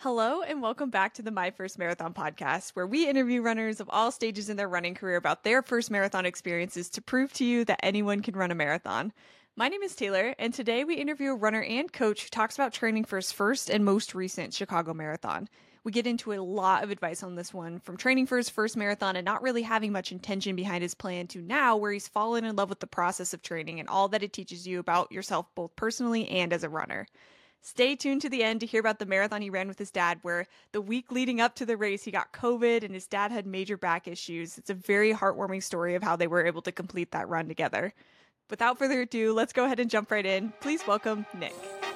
Hello, and welcome back to the My First Marathon podcast, where we interview runners of all stages in their running career about their first marathon experiences to prove to you that anyone can run a marathon. My name is Taylor, and today we interview a runner and coach who talks about training for his first and most recent Chicago Marathon. We get into a lot of advice on this one, from training for his first marathon and not really having much intention behind his plan to now where he's fallen in love with the process of training and all that it teaches you about yourself both personally and as a runner. Stay tuned to the end to hear about the marathon he ran with his dad, where the week leading up to the race, he got COVID and his dad had major back issues. It's a very heartwarming story of how they were able to complete that run together. Without further ado, let's go ahead and jump right in. Please welcome Nick.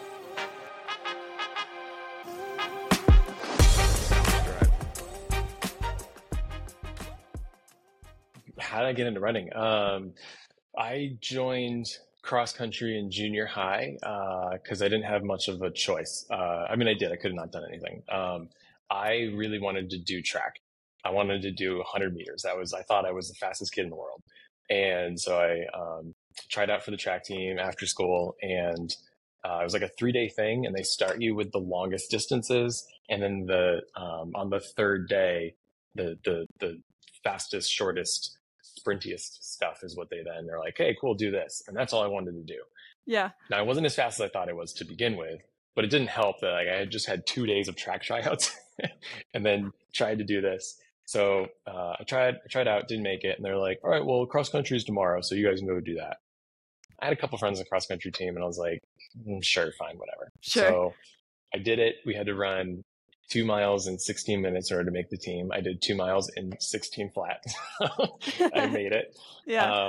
How did I get into running? I joined cross country in junior high because I didn't have much of a choice. I did. I could have not done anything. I really wanted to do track. I wanted to do 100 meters. I thought I was the fastest kid in the world. And so I tried out for the track team after school, and it was like a 3-day thing, and they start you with the longest distances. And then on the third day, the fastest, shortest, sprintiest stuff is what they're like, hey, cool, do this. And that's all I wanted to do. Yeah. Now, it wasn't as fast as I thought it was to begin with, but it didn't help that I had just had 2 days of track tryouts and then tried to do this. So I tried out, didn't make it. And they're like, all right, well, cross country is tomorrow, so you guys can go do that. I had a couple friends in the cross country team, and I was like, sure, fine, whatever. Sure. So I did it. We had to run 2 miles in 16 minutes in order to make the team. I did 2 miles in 16 flat. I made it. Yeah.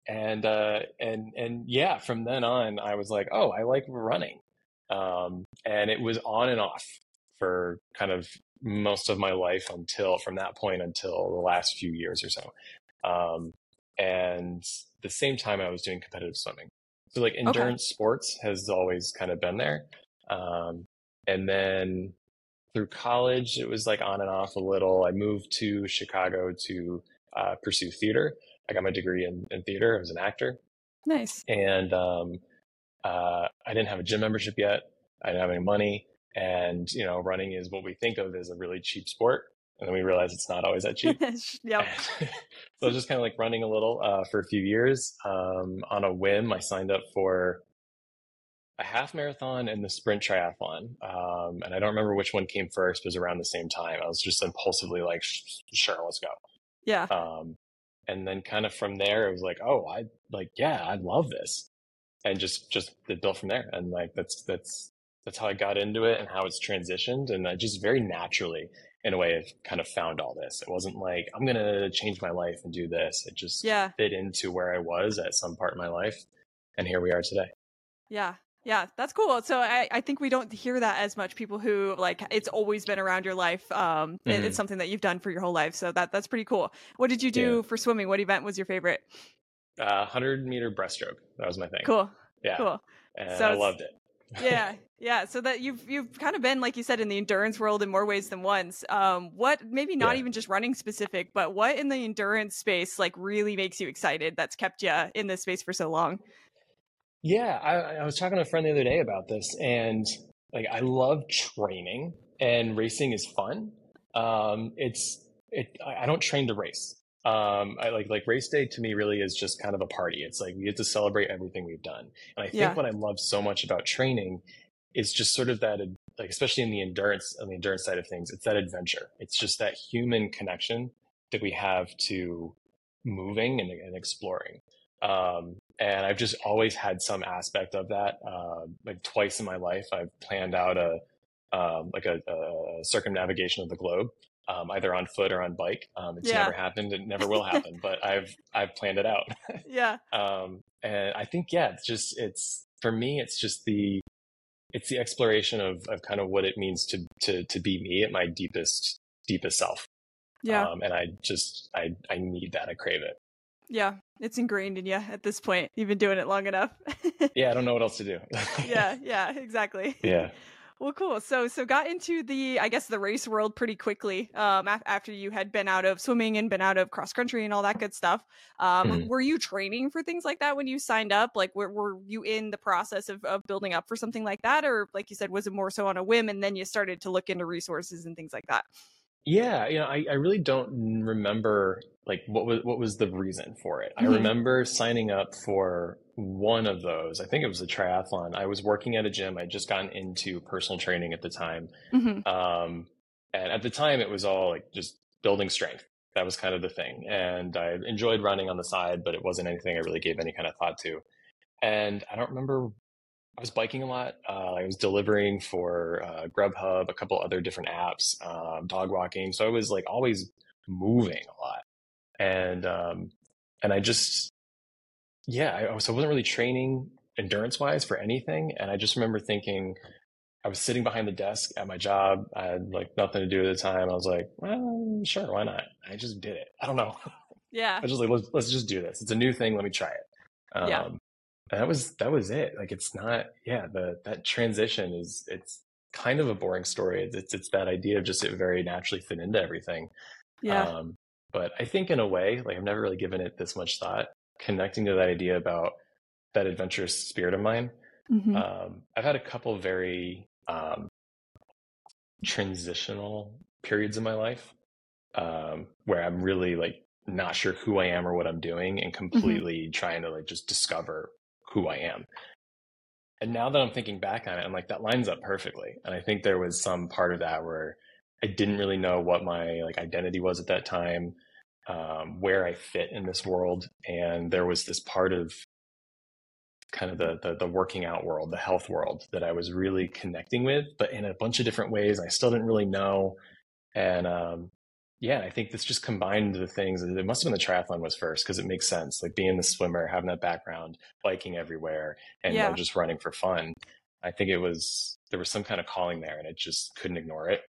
And yeah, from then on, I was like, oh, I like running. And it was on and off for kind of most of my life from that point until the last few years or so. And the same time I was doing competitive swimming. So like endurance sports has always kind of been there. And then through college, it was like on and off a little. I moved to Chicago to pursue theater. I got my degree in theater. I was an actor. Nice. And I didn't have a gym membership yet. I didn't have any money. And, running is what we think of as a really cheap sport. And then we realize it's not always that cheap. Yep. So I was just kind of like running a little for a few years. On a whim, I signed up for a half marathon and the sprint triathlon. And I don't remember which one came first, but it was around the same time. I was just impulsively like, sure, let's go. Yeah. And then kind of from there, it was like, oh, I love this. And just it built from there. And like, that's how I got into it and how it's transitioned. And I just very naturally, in a way, I've kind of found all this. It wasn't like, I'm going to change my life and do this. It just fit into where I was at some part in my life. And here we are today. Yeah. Yeah, that's cool. So I think we don't hear that as much. People who like it's always been around your life. It's something that you've done for your whole life. So that's pretty cool. What did you do for swimming? What event was your favorite? 100-meter breaststroke. That was my thing. Cool. Yeah. Cool. And so I loved it. Yeah. So that you've kind of been, like you said, in the endurance world in more ways than once. What maybe not even just running specific, but what in the endurance space like really makes you excited? That's kept you in this space for so long. Yeah, I was talking to a friend the other day about this, and like I love training, and racing is fun. I don't train to race. I like race day to me really is just kind of a party. It's like we get to celebrate everything we've done. And I think what I love so much about training is just sort of that, like especially on the endurance side of things, it's that adventure. It's just that human connection that we have to moving and exploring. And I've just always had some aspect of that. Like twice in my life, I've planned out a circumnavigation of the globe, either on foot or on bike. It's never happened. It never will happen, but I've planned it out. Yeah. And I think, for me, it's just the exploration of kind of what it means to be me at my deepest self. Yeah. And I need that. I crave it. Yeah, it's ingrained in you at this point. You've been doing it long enough. Yeah, I don't know what else to do. Yeah, exactly. Yeah. Well, cool. So got into I guess the race world pretty quickly. After you had been out of swimming and been out of cross country and all that good stuff. Mhm. Were you training for things like that when you signed up? Like, were you in the process of building up for something like that, or like you said, was it more so on a whim and then you started to look into resources and things like that? Yeah, I really don't remember like what was the reason for it. I Hmm. remember signing up for one of those. I think it was a triathlon. I was working at a gym. I'd just gotten into personal training at the time. Hmm. Um, and at the time it was all like just building strength. That was kind of the thing. And I enjoyed running on the side, but it wasn't anything I really gave any kind of thought to. And I don't remember I was biking a lot. I was delivering for Grubhub, a couple other different apps, dog walking. So I was like always moving a lot, and I just so I wasn't really training endurance wise for anything. And I just remember thinking I was sitting behind the desk at my job. I had like nothing to do at the time. I was like, well, sure, why not? I just did it. I don't know. Yeah. I was just like, let's just do this. It's a new thing. Let me try it. Yeah. And that was it. Like it's not, yeah, that transition it's kind of a boring story. It's that idea of just it very naturally fit into everything. Yeah. Um, but I think in a way, like I've never really given it this much thought, connecting to that idea about that adventurous spirit of mine. Hmm. I've had a couple very transitional periods in my life where I'm really like not sure who I am or what I'm doing and Hmm. completely trying to like just discover who I am. And now that I'm thinking back on it, I'm like, that lines up perfectly. And I think there was some part of that where I didn't really know what my like identity was at that time, where I fit in this world. And there was this part of kind of the working out world, the health world that I was really connecting with, but in a bunch of different ways. I still didn't really know. And yeah, I think this just combined the things. It must have been the triathlon was first because it makes sense. Like being the swimmer, having that background, biking everywhere, and like Yeah. just running for fun. I think there was some kind of calling there, and I just couldn't ignore it.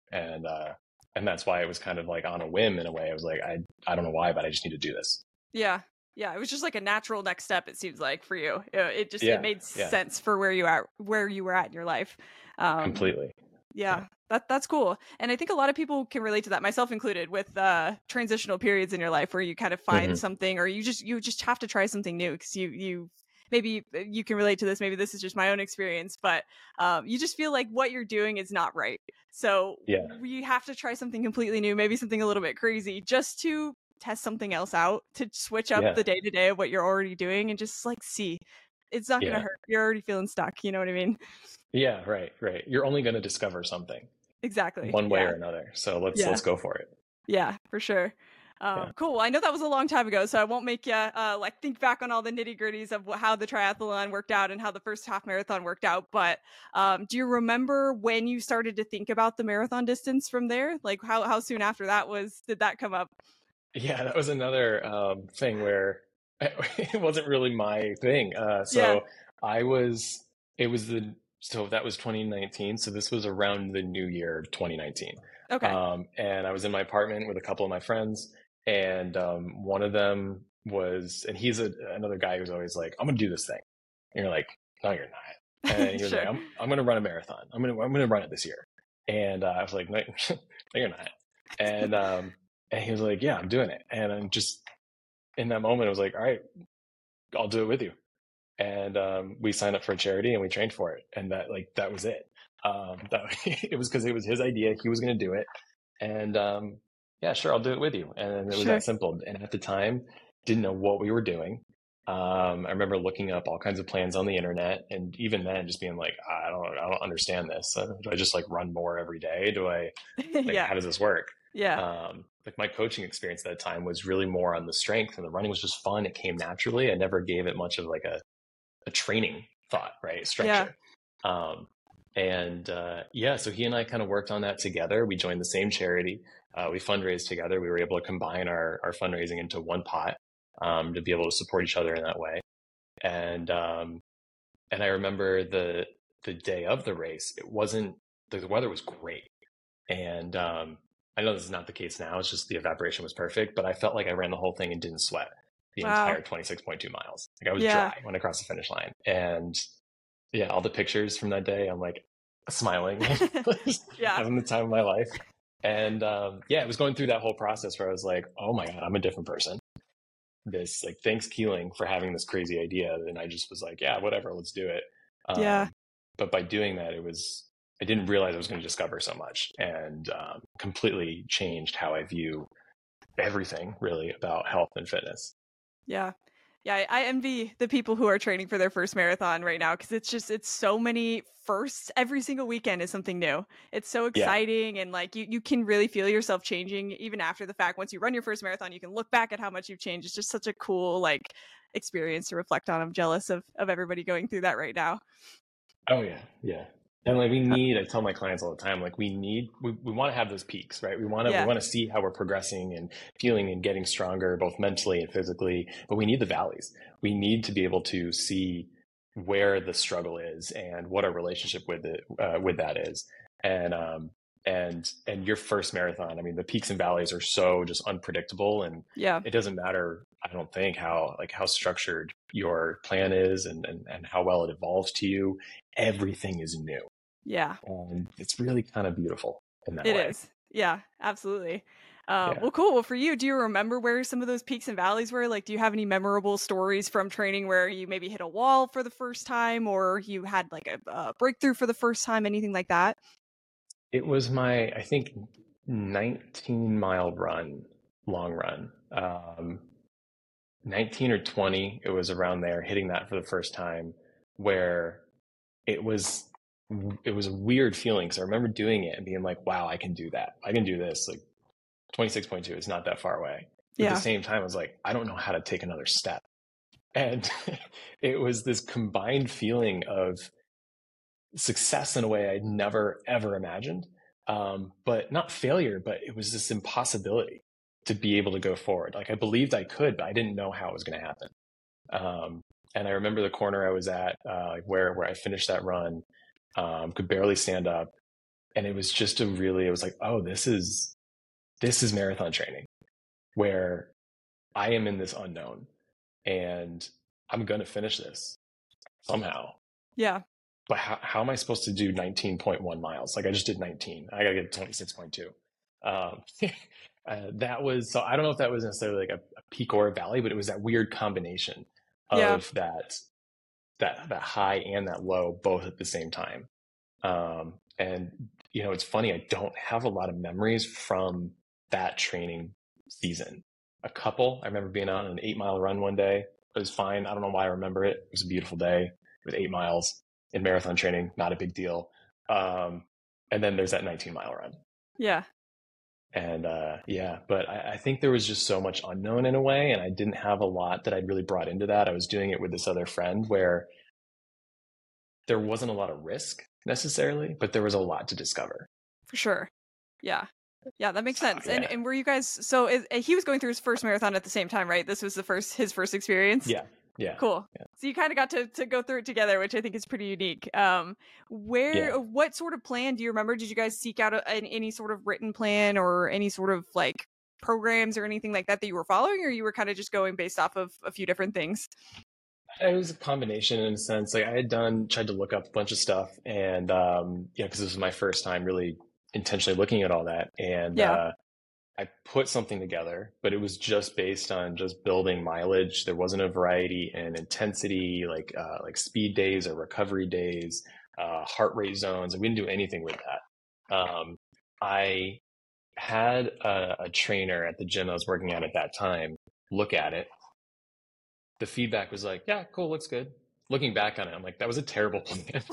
And that's why it was kind of like on a whim in a way. I was like, I don't know why, but I just need to do this. Yeah. Yeah. It was just like a natural next step, it seems like, for you. It Yeah, made yeah, sense for where you were at in your life. Um, completely. Yeah. yeah. That's cool. And I think a lot of people can relate to that, myself included, with transitional periods in your life where you kind of find Hmm. something, or you just have to try something new because you maybe you can relate to this. Maybe this is just my own experience, but you just feel like what you're doing is not right. So Yeah, we have to try something completely new, maybe something a little bit crazy, just to test something else out, to switch up yeah, the day to day of what you're already doing and just like see. It's not gonna yeah, hurt. You're already feeling stuck. You know what I mean? yeah. Right, right. You're only going to discover something Exactly. one way Yeah. or another. So let's Yeah. go for it. Yeah, for sure. Yeah. Cool. Well, I know that was a long time ago, so I won't make you like think back on all the nitty gritties of how the triathlon worked out and how the first half marathon worked out. But do you remember when you started to think about the marathon distance from there? Like how soon after that did that come up? Yeah, that was another thing where it wasn't really my thing. Yeah. I was, it was so that was 2019. So this was around the new year of 2019. Okay. And I was in my apartment with a couple of my friends, and one of them and he's another guy who's always like, I'm gonna do this thing. And you're like, no, you're not. And he was like, Sure. I'm gonna run a marathon. I'm gonna run it this year. And I was like, no, no, you're not. And and he was like, yeah, I'm doing it. And I'm just in that moment, I was like, all right, I'll do it with you. And we signed up for a charity and we trained for it. And that was it. It was because it was his idea. He was going to do it. And yeah, sure, I'll do it with you. And it was Sure. that simple. And at the time, didn't know what we were doing. I remember looking up all kinds of plans on the internet, and even then, just being like, I don't understand this. Do I just like run more every day? Do I like, Yeah. how does this work? Yeah. Like my coaching experience at that time was really more on the strength, and the running was just fun. It came naturally. I never gave it much of like a training thought, right? Yeah. Structure. Um, and yeah, so he and I kind of worked on that together. We joined the same charity. We fundraised together. We were able to combine our fundraising into one pot to be able to support each other in that way. And I remember the day of the race, the weather was great. And I know this is not the case now. It's just the evaporation was perfect, but I felt like I ran the whole thing and didn't sweat the Wow. entire 26.2 miles. Like I was Yeah. dry when I crossed the finish line. And yeah, all the pictures from that day, I'm like, smiling, Yeah. having the time of my life. And yeah, it was going through that whole process where I was like, oh my God, I'm a different person. This, like, thanks Keeling for having this crazy idea. And I just was like, yeah, whatever, let's do it. Yeah. But by doing that, I didn't realize I was going to discover so much, and completely changed how I view everything really about health and fitness. Yeah. Yeah, I envy the people who are training for their first marathon right now because it's so many firsts. Every single weekend is something new. It's so Yeah. exciting, and like you can really feel yourself changing even after the fact. Once you run your first marathon, you can look back at how much you've changed. It's just such a cool like experience to reflect on. I'm jealous of everybody going through that right now. Oh yeah. Yeah. And like I tell my clients all the time, like we want to have those peaks, right? We Yeah. want to see how we're progressing and feeling and getting stronger, both mentally and physically, but we need the valleys. We need to be able to see where the struggle is and what our relationship with that is. And your first marathon, I mean, the peaks and valleys are so just unpredictable, and Yeah. it doesn't matter, I don't think, how structured your plan is, and how well it evolves to you. Everything is new. Yeah. And it's really kind of beautiful in that It way. is. Yeah, absolutely. Yeah. Well, cool. Well, for you, do you remember where some of those peaks and valleys were? Like, do you have any memorable stories from training where you maybe hit a wall for the first time, or you had like a breakthrough for the first time, anything like that? It was my, I think, 19-mile run, long run. 19 or 20, it was around there, hitting that for the first time, where it was a weird feeling. So I remember doing it and being like, wow, I can do that. I can do this. Like 26.2 is not that far away. But at Yeah. the same time, I was like, I don't know how to take another step. And it was this combined feeling of success in a way I'd never, ever imagined. But not failure, but it was this impossibility to be able to go forward. Like I believed I could, but I didn't know how it was going to happen. And I remember the corner I was at, where I finished that run, could barely stand up. And it was just it was like, oh, this is marathon training, where I am in this unknown and I'm going to finish this somehow. Yeah. But how am I supposed to do 19.1 miles? Like I just did 19. I got to get 26.2. That was, so I don't know if that was necessarily like a peak or a valley, but it was that weird combination Yeah. of that high and that low both at the same time. And it's funny, I don't have a lot of memories from that training season. A couple, I remember being on an 8-mile run one day. It was fine. I don't know why I remember it. It was a beautiful day with 8 miles in marathon training, not a big deal. And then there's that 19-mile run. Yeah. And yeah, but I think there was just so much unknown in a way, and I didn't have a lot that I'd really brought into that. I was doing it with this other friend where there wasn't a lot of risk necessarily, but there was a lot to discover. For sure. Yeah. Yeah, that makes sense. Yeah. And were you guys, so he was going through his first marathon at the same time, right? This was his first experience? Yeah. Yeah. Cool. Yeah. So you kind of got to go through it together, which I think is pretty unique. What sort of plan do you remember? Did you guys seek out any sort of written plan or any sort of like programs or anything like that you were following, or you were kind of just going based off of a few different things? It was a combination in a sense. Like I had tried to look up a bunch of stuff, and because this was my first time really intentionally looking at all that, and I put something together, but it was just based on just building mileage. There wasn't a variety in intensity, like speed days or recovery days, heart rate zones. We didn't do anything with that. I had a trainer at the gym I was working at that time look at it. The feedback was like, yeah, cool, looks good. Looking back on it, I'm like, that was a terrible plan.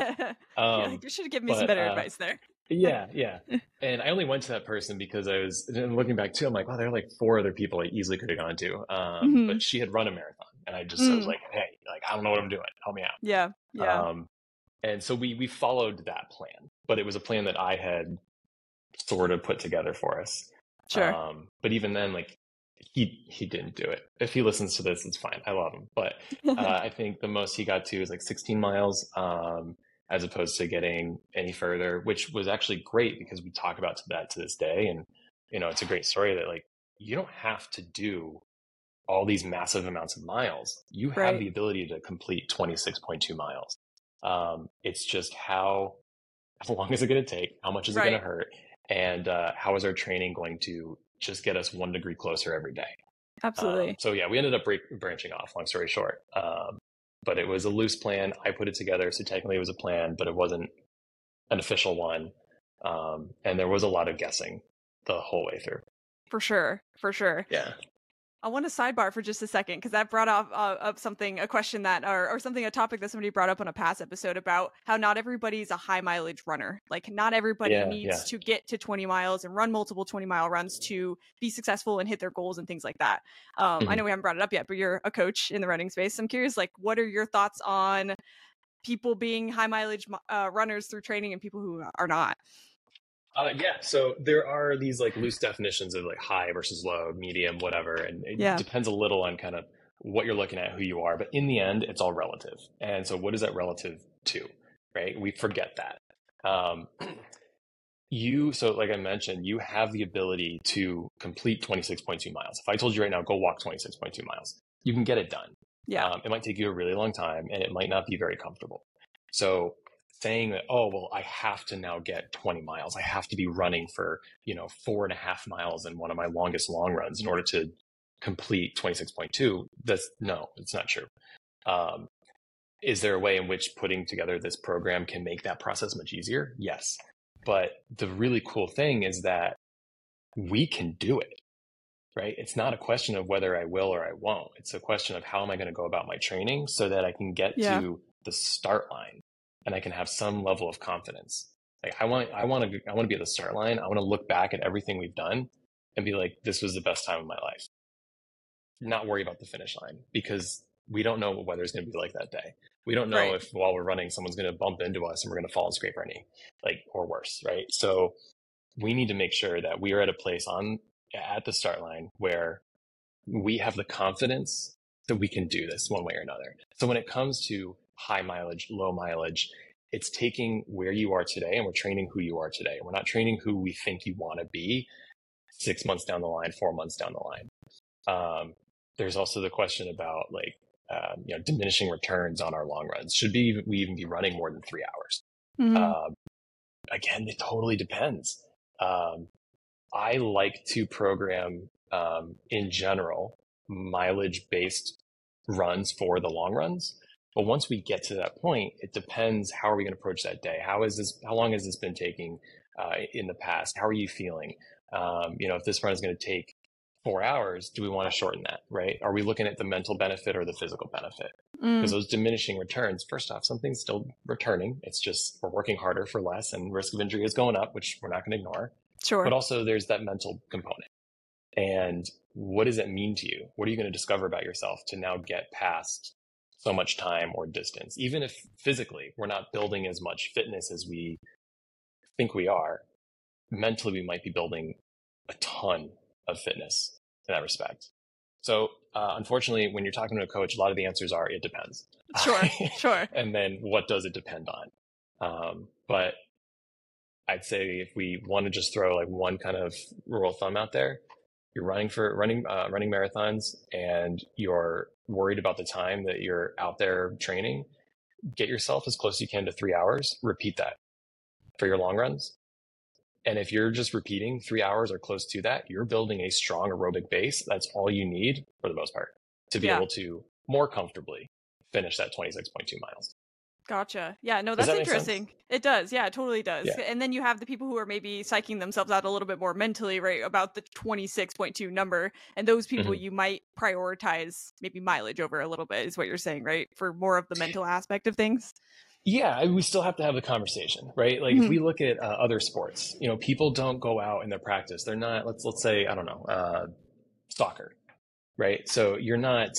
You should have given me some better advice there. Yeah. And I only went to that person because and looking back too, I'm like, wow, there are like 4 other people I easily could have gone to. But she had run a marathon, and I was like, hey, like, I don't know what I'm doing. Help me out. Yeah. And so we followed that plan, but it was a plan that I had sort of put together for us. Sure. But even then, like, he didn't do it. If he listens to this, it's fine. I love him. But I think the most he got to is like 16 miles, as opposed to getting any further, which was actually great because we talk about that to this day. And, it's a great story that like, you don't have to do all these massive amounts of miles. You have the ability to complete 26.2 miles. It's just how How long is it going to take? How much is it going to Right. hurt? And how is our training going to just get us 1 degree closer every day? Absolutely. So yeah, we ended up branching off, long story short. But it was a loose plan. I put it together. So technically it was a plan, but it wasn't an official one. And there was a lot of guessing the whole way through. For sure. For sure. Yeah. I want to sidebar for just a second because that brought up something, a question that, or something, a topic that somebody brought up on a past episode about how not everybody's a high mileage runner. Like, not everybody needs to get to 20 miles and run multiple 20-mile runs to be successful and hit their goals and things like that. I know we haven't brought it up yet, but you're a coach in the running space. I'm curious, like, what are your thoughts on people being high mileage runners through training and people who are not? Yeah, so there are these like loose definitions of like high versus low, medium, whatever, and it depends a little on kind of what you're looking at, who you are, but in the end, it's all relative. And so what is that relative to, right? We forget that. So like I mentioned, you have the ability to complete 26.2 miles. If I told you right now, go walk 26.2 miles, you can get it done. Yeah. It might take you a really long time and it might not be very comfortable. So saying that, oh, well, I have to now get 20 miles. I have to be running for, 4.5 miles in one of my longest long runs in order to complete 26.2. No, it's not true. Is there a way in which putting together this program can make that process much easier? Yes. But the really cool thing is that we can do it, right? It's not a question of whether I will or I won't. It's a question of how am I going to go about my training so that I can get to the start line and I can have some level of confidence. Like I want to be at the start line. I want to look back at everything we've done and be like, this was the best time of my life. Not worry about the finish line because we don't know what weather's going to be like that day. We don't know if while we're running, someone's going to bump into us and we're going to fall and scrape our knee, or worse, right? So we need to make sure that we are at a place at the start line where we have the confidence that we can do this one way or another. So when it comes to high mileage, low mileage, it's taking where you are today and we're training who you are today. We're not training who we think you want to be 6 months down the line, 4 months down the line. There's also the question about diminishing returns on our long runs. Should we even be running more than 3 hours? Mm-hmm. Again, it totally depends. I like to program, in general, mileage-based runs for the long runs. But once we get to that point, it depends, how are we going to approach that day? How long has this been taking in the past? How are you feeling? If this run is going to take 4 hours, do we want to shorten that, right? Are we looking at the mental benefit or the physical benefit? Because those diminishing returns, first off, something's still returning. It's just we're working harder for less and risk of injury is going up, which we're not going to ignore. Sure. But also there's that mental component. And what does it mean to you? What are you going to discover about yourself to now get past so much time or distance? Even if physically we're not building as much fitness as we think we are, mentally we might be building a ton of fitness in that respect. So unfortunately, when you're talking to a coach, a lot of the answers are, it depends. Sure. And then what does it depend on? But I'd say if we want to just throw like one kind of rule of thumb out there, you're running marathons and you're worried about the time that you're out there training, get yourself as close as you can to 3 hours, repeat that for your long runs. And if you're just repeating 3 hours or close to that, you're building a strong aerobic base. That's all you need for the most part to be able to more comfortably finish that 26.2 miles. Gotcha. Yeah, no, that's interesting. It does. Yeah, it totally does. Yeah. And then you have the people who are maybe psyching themselves out a little bit more mentally, right, about the 26.2 number. And those people you might prioritize maybe mileage over a little bit is what you're saying, right? For more of the mental aspect of things. Yeah, we still have to have the conversation, right? Like if we look at other sports, people don't go out in their practice. They're not, let's say, I don't know, soccer, right? So you're not,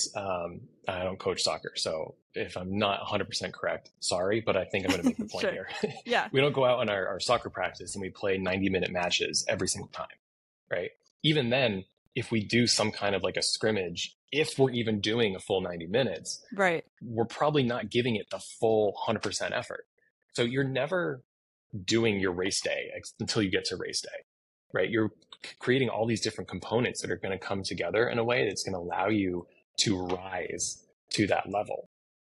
I don't coach soccer. So if I'm not 100% correct, sorry, but I think I'm going to make the point here. Yeah. We don't go out on our soccer practice and we play 90-minute matches every single time, right? Even then, if we do some kind of like a scrimmage, if we're even doing a full 90 minutes, right, we're probably not giving it the full 100% effort. So you're never doing your race day until you get to race day, right? You're creating all these different components that are going to come together in a way that's going to allow you to rise to that level.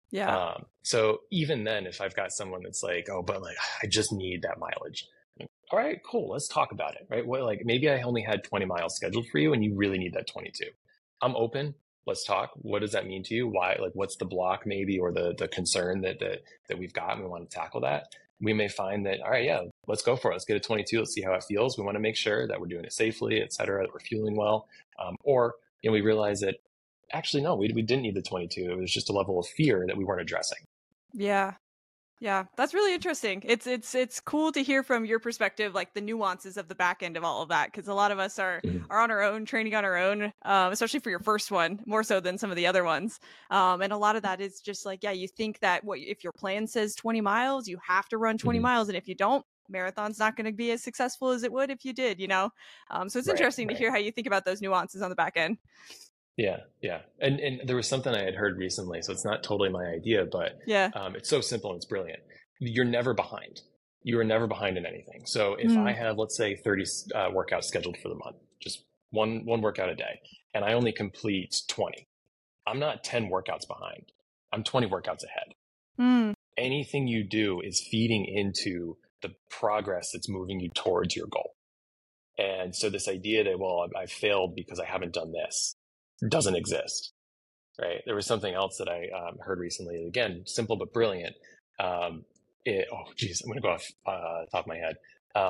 Yeah. So even then, if I've got someone that's like, oh, but like, I just need that mileage. All right, cool. Let's talk about it. Right. Well, like maybe I only had 20 miles scheduled for you and you really need that 22. I'm open. Let's talk. What does that mean to you? Why, like, what's the block maybe, or the concern that we've got, and we want to tackle that. We may find that, all right, yeah, let's go for it. Let's get a 22. Let's see how it feels. We want to make sure that we're doing it safely, et cetera, that we're fueling well. Or, we realize that actually, no, we didn't need the 22. It was just a level of fear that we weren't addressing. Yeah. Yeah, that's really interesting. It's cool to hear from your perspective, like the nuances of the back end of all of that, because a lot of us are on our own, training on our own, especially for your first one, more so than some of the other ones. And a lot of that is just like, yeah, you think that if your plan says 20 miles, you have to run 20 miles, and if you don't, marathon's not going to be as successful as it would if you did. So it's interesting to hear how you think about those nuances on the back end. Yeah, yeah. And there was something I had heard recently, so it's not totally my idea, but yeah, it's so simple and it's brilliant. You're never behind. You are never behind in anything. So if I have, let's say, 30 workouts scheduled for the month, just one workout a day, and I only complete 20, I'm not 10 workouts behind. I'm 20 workouts ahead. Anything you do is feeding into the progress that's moving you towards your goal. And so this idea that, well, I failed because I haven't done this, doesn't exist, right? There was something else that I heard recently. Again, simple but brilliant. I'm going to go off top of my head.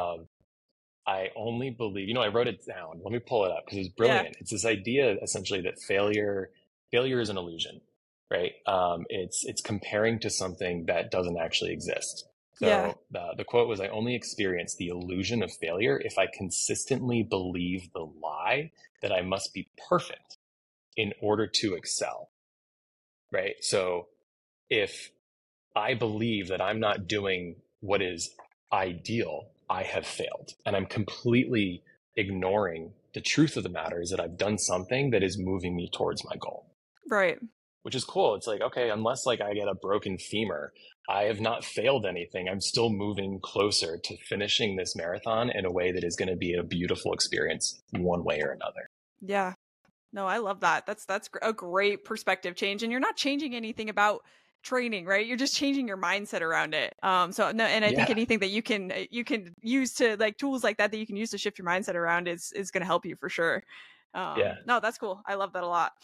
I only believe, I wrote it down. Let me pull it up because it's brilliant. Yeah. It's this idea essentially that failure is an illusion, right? It's comparing to something that doesn't actually exist. So the quote was, I only experience the illusion of failure if I consistently believe the lie that I must be perfect in order to excel, right? So if I believe that I'm not doing what is ideal, I have failed. And I'm completely ignoring the truth of the matter is that I've done something that is moving me towards my goal. Right. Which is cool. It's like, okay, unless like I get a broken femur, I have not failed anything. I'm still moving closer to finishing this marathon in a way that is going to be a beautiful experience one way or another. Yeah. No, I love that. That's a great perspective change, and you're not changing anything about training, right? You're just changing your mindset around it. I think anything that you can use to, like, tools like that you can use to shift your mindset around is going to help you for sure. No, that's cool. I love that a lot.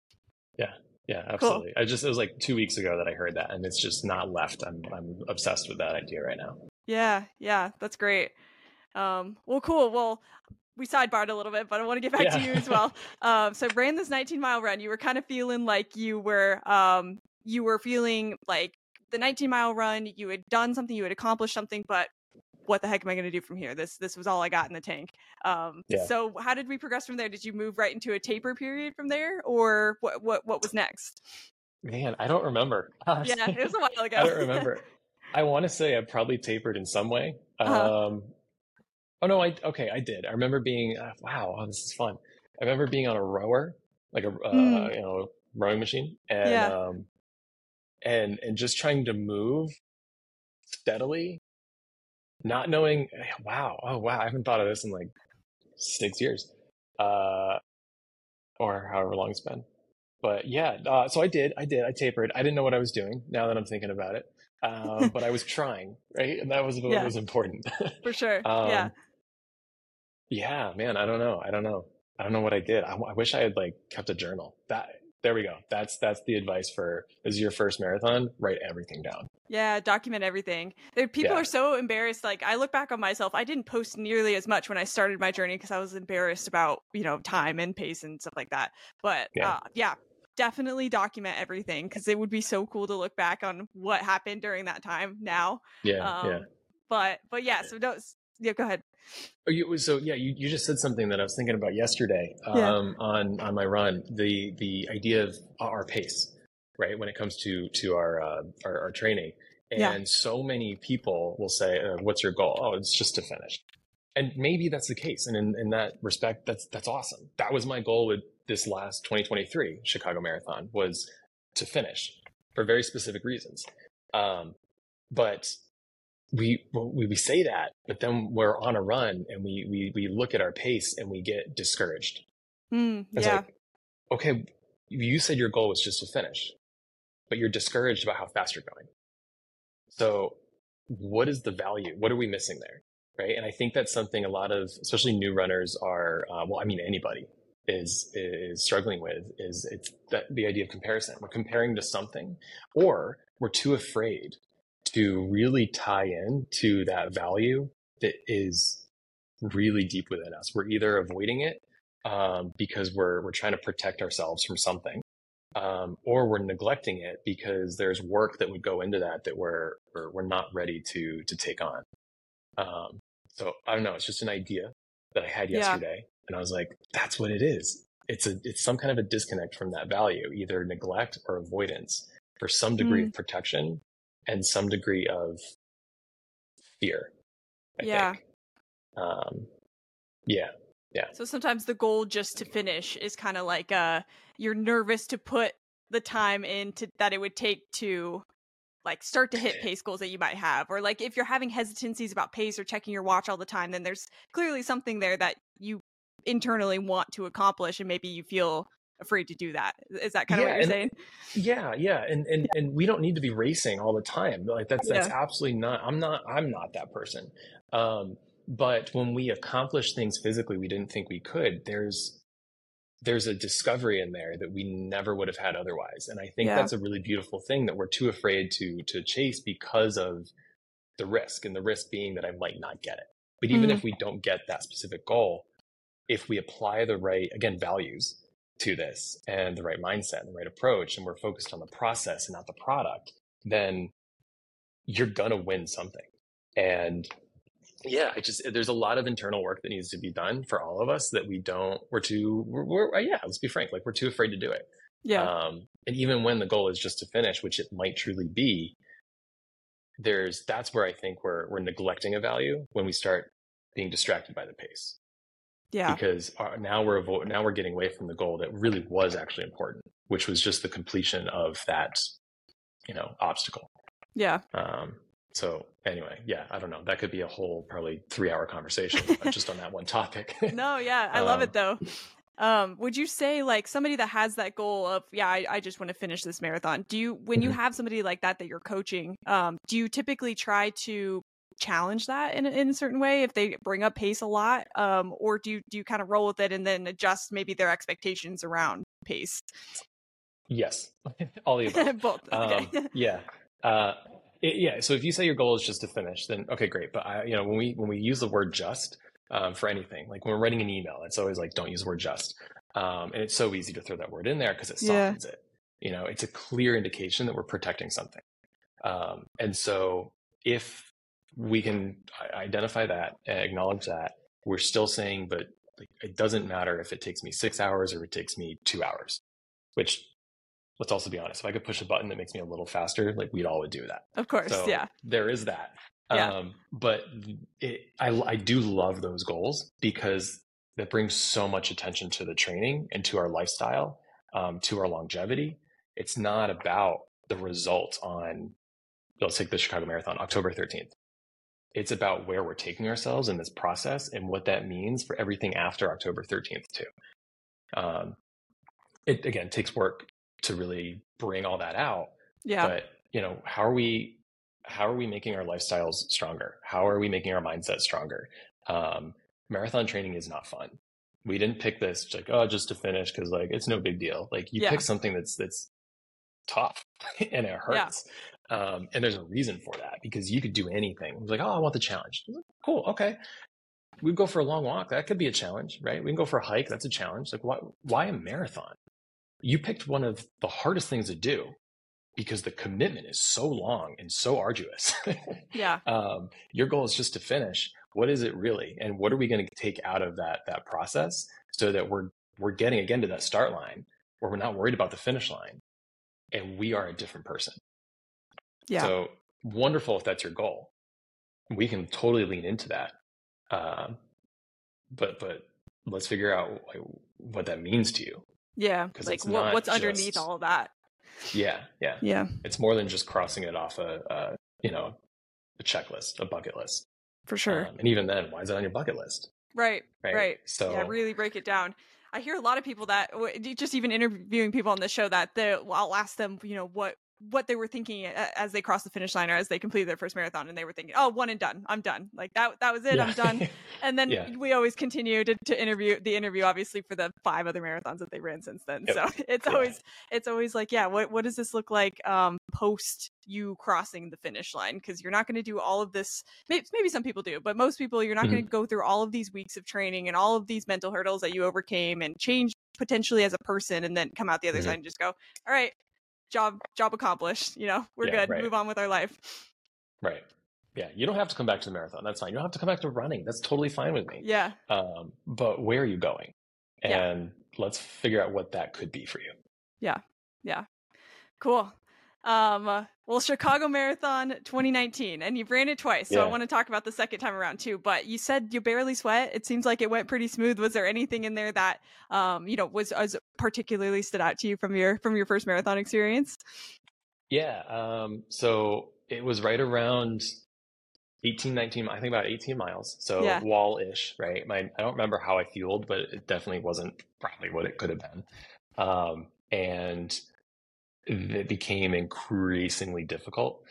Yeah, absolutely. Cool. It was like 2 weeks ago that I heard that, and it's just not left. I'm obsessed with that idea right now. Yeah, that's great. Well, cool. Well, we sidebarred a little bit, but I want to get back to you as well. So ran this 19-mile run. You were kind of feeling like you were feeling like the 19-mile run, you had done something, you had accomplished something, but what the heck am I going to do from here? This was all I got in the tank. So how did we progress from there? Did you move right into a taper period from there, or what was next? Man, I don't remember. Yeah, it was a while ago. I don't remember. I want to say I probably tapered in some way. Oh no, I did. I remember being, wow, this is fun. I remember being on a rower, like a rowing machine, and and just trying to move steadily, not knowing, wow, I haven't thought of this in like 6 years, or however long it's been. But yeah, so I tapered. I didn't know what I was doing now that I'm thinking about it. But I was trying, right? And that was what was important. For sure. Yeah, man, I don't know. I don't know what I did. I wish I had like kept a journal. There we go. That's the advice for, this is your first marathon, write everything down. Yeah, document everything. People are so embarrassed. Like, I look back on myself, I didn't post nearly as much when I started my journey because I was embarrassed about, time and pace and stuff like that. But definitely document everything, because it would be so cool to look back on what happened during that time now. But yeah, so go ahead. You just said something that I was thinking about yesterday on my run. The idea of our pace, right, when it comes to our training, and so many people will say, "What's your goal?" Oh, it's just to finish, and maybe that's the case. And in that respect, that's awesome. That was my goal with this last 2023 Chicago Marathon, was to finish for very specific reasons, but. We say that, but then we're on a run and we look at our pace and we get discouraged. It's like, okay, you said your goal was just to finish, but you're discouraged about how fast you're going. So what is the value? What are we missing there? Right. And I think that's something a lot of, especially new runners are, anybody is struggling with is it's the idea of comparison. We're comparing to something, or we're too afraid to really tie in to that value that is really deep within us. We're either avoiding it because we're trying to protect ourselves from something, or we're neglecting it because there's work that would go into that we're not ready to take on. So I don't know. It's just an idea that I had yesterday, and I was like, "That's what it is. It's some kind of a disconnect from that value, either neglect or avoidance, for some degree of protection and some degree of fear." I think. Yeah. So sometimes the goal just to finish is kind of like you're nervous to put the time into that it would take to like start to hit pace goals that you might have, or like if you're having hesitancies about pace or checking your watch all the time, then there's clearly something there that you internally want to accomplish, and maybe you feel afraid to do that. Is that kind of what you're saying? Yeah. And we don't need to be racing all the time. Like that's absolutely not. I'm not that person. But when we accomplish things physically we didn't think we could, there's a discovery in there that we never would have had otherwise. And I think that's a really beautiful thing that we're too afraid to chase because of the risk, and the risk being that I might not get it. But even if we don't get that specific goal, if we apply the right, again, values to this and the right mindset and the right approach, and we're focused on the process and not the product, then you're going to win something. And there's a lot of internal work that needs to be done for all of us that let's be frank, like we're too afraid to do it. And even when the goal is just to finish, which it might truly be, that's where I think we're neglecting a value when we start being distracted by the pace. Because now we're getting away from the goal that really was actually important, which was just the completion of that, obstacle. So anyway, I don't know. That could be a whole probably 3-hour conversation just on that one topic. No, I love it though. Would you say like somebody that has that goal of, I just want to finish this marathon, when you have somebody like that you're coaching, do you typically try to challenge that in a certain way if they bring up pace a lot? Or do you kind of roll with it and then adjust maybe their expectations around pace? Yes. All the above. Both. Okay. So if you say your goal is just to finish, then okay, great. But when we use the word just for anything, like when we're writing an email, it's always like, don't use the word just. And it's so easy to throw that word in there because it softens it. It's a clear indication that we're protecting something. And so if we can identify that and acknowledge that, we're still saying, but like, it doesn't matter if it takes me 6 hours or if it takes me 2 hours, which, let's also be honest, if I could push a button that makes me a little faster, like we'd all would do that. Of course. So there is that. But I do love those goals because that brings so much attention to the training and to our lifestyle, to our longevity. It's not about the result on, let's take the Chicago Marathon, October 13th. It's about where we're taking ourselves in this process and what that means for everything after October 13th too. It again takes work to really bring all that out. But how are we making our lifestyles stronger? How are we making our mindset stronger? Marathon training is not fun. We didn't pick this just to finish because like it's no big deal. Like you pick something that's tough and it hurts. And there's a reason for that, because you could do anything. It's like, I want the challenge. Like, cool. Okay. We go for a long walk. That could be a challenge, right? We can go for a hike. That's a challenge. Like why a marathon? You picked one of the hardest things to do because the commitment is so long and so arduous. Your goal is just to finish. What is it really? And what are we going to take out of that process so that we're getting again to that start line where we're not worried about the finish line and we are a different person. So wonderful if that's your goal. We can totally lean into that. But let's figure out what that means to you. Like what's underneath all of that. It's more than just crossing it off a checklist, a bucket list. For sure. And even then, why is it on your bucket list? Right. So really break it down. I hear a lot of people that just even interviewing people on the show that I'll ask them, what they were thinking as they crossed the finish line or as they completed their first marathon, and they were thinking, oh, one and done, I'm done, like that was it, Yeah. I'm done. And then Yeah. we always continue to interview obviously for the 5 other marathons that they ran since then. Yep. So it's always like, yeah, what does this look like post you crossing the finish line? Because you're not going to do all of this. Maybe some people do, but most people, you're not going to go through all of these weeks of training and all of these mental hurdles that you overcame and change potentially as a person, and then come out the other side and just go, all right, job accomplished, we're good, right. move on with our life. Right. Yeah, you don't have to come back to the marathon. That's fine. You don't have to come back to running. That's totally fine with me. Yeah. But where are you going? And let's figure out what that could be for you. Yeah. Cool. Well, Chicago Marathon 2019, and you've ran it twice, so I want to talk about the second time around too. But you said you barely sweat. It seems like it went pretty smooth. Was there anything in there that was as particularly stood out to you from your first marathon experience? Yeah. So it was right around 18, 19, I think about 18 miles. So wall-ish, right? I don't remember how I fueled, but it definitely wasn't probably what it could have been. And it became increasingly difficult.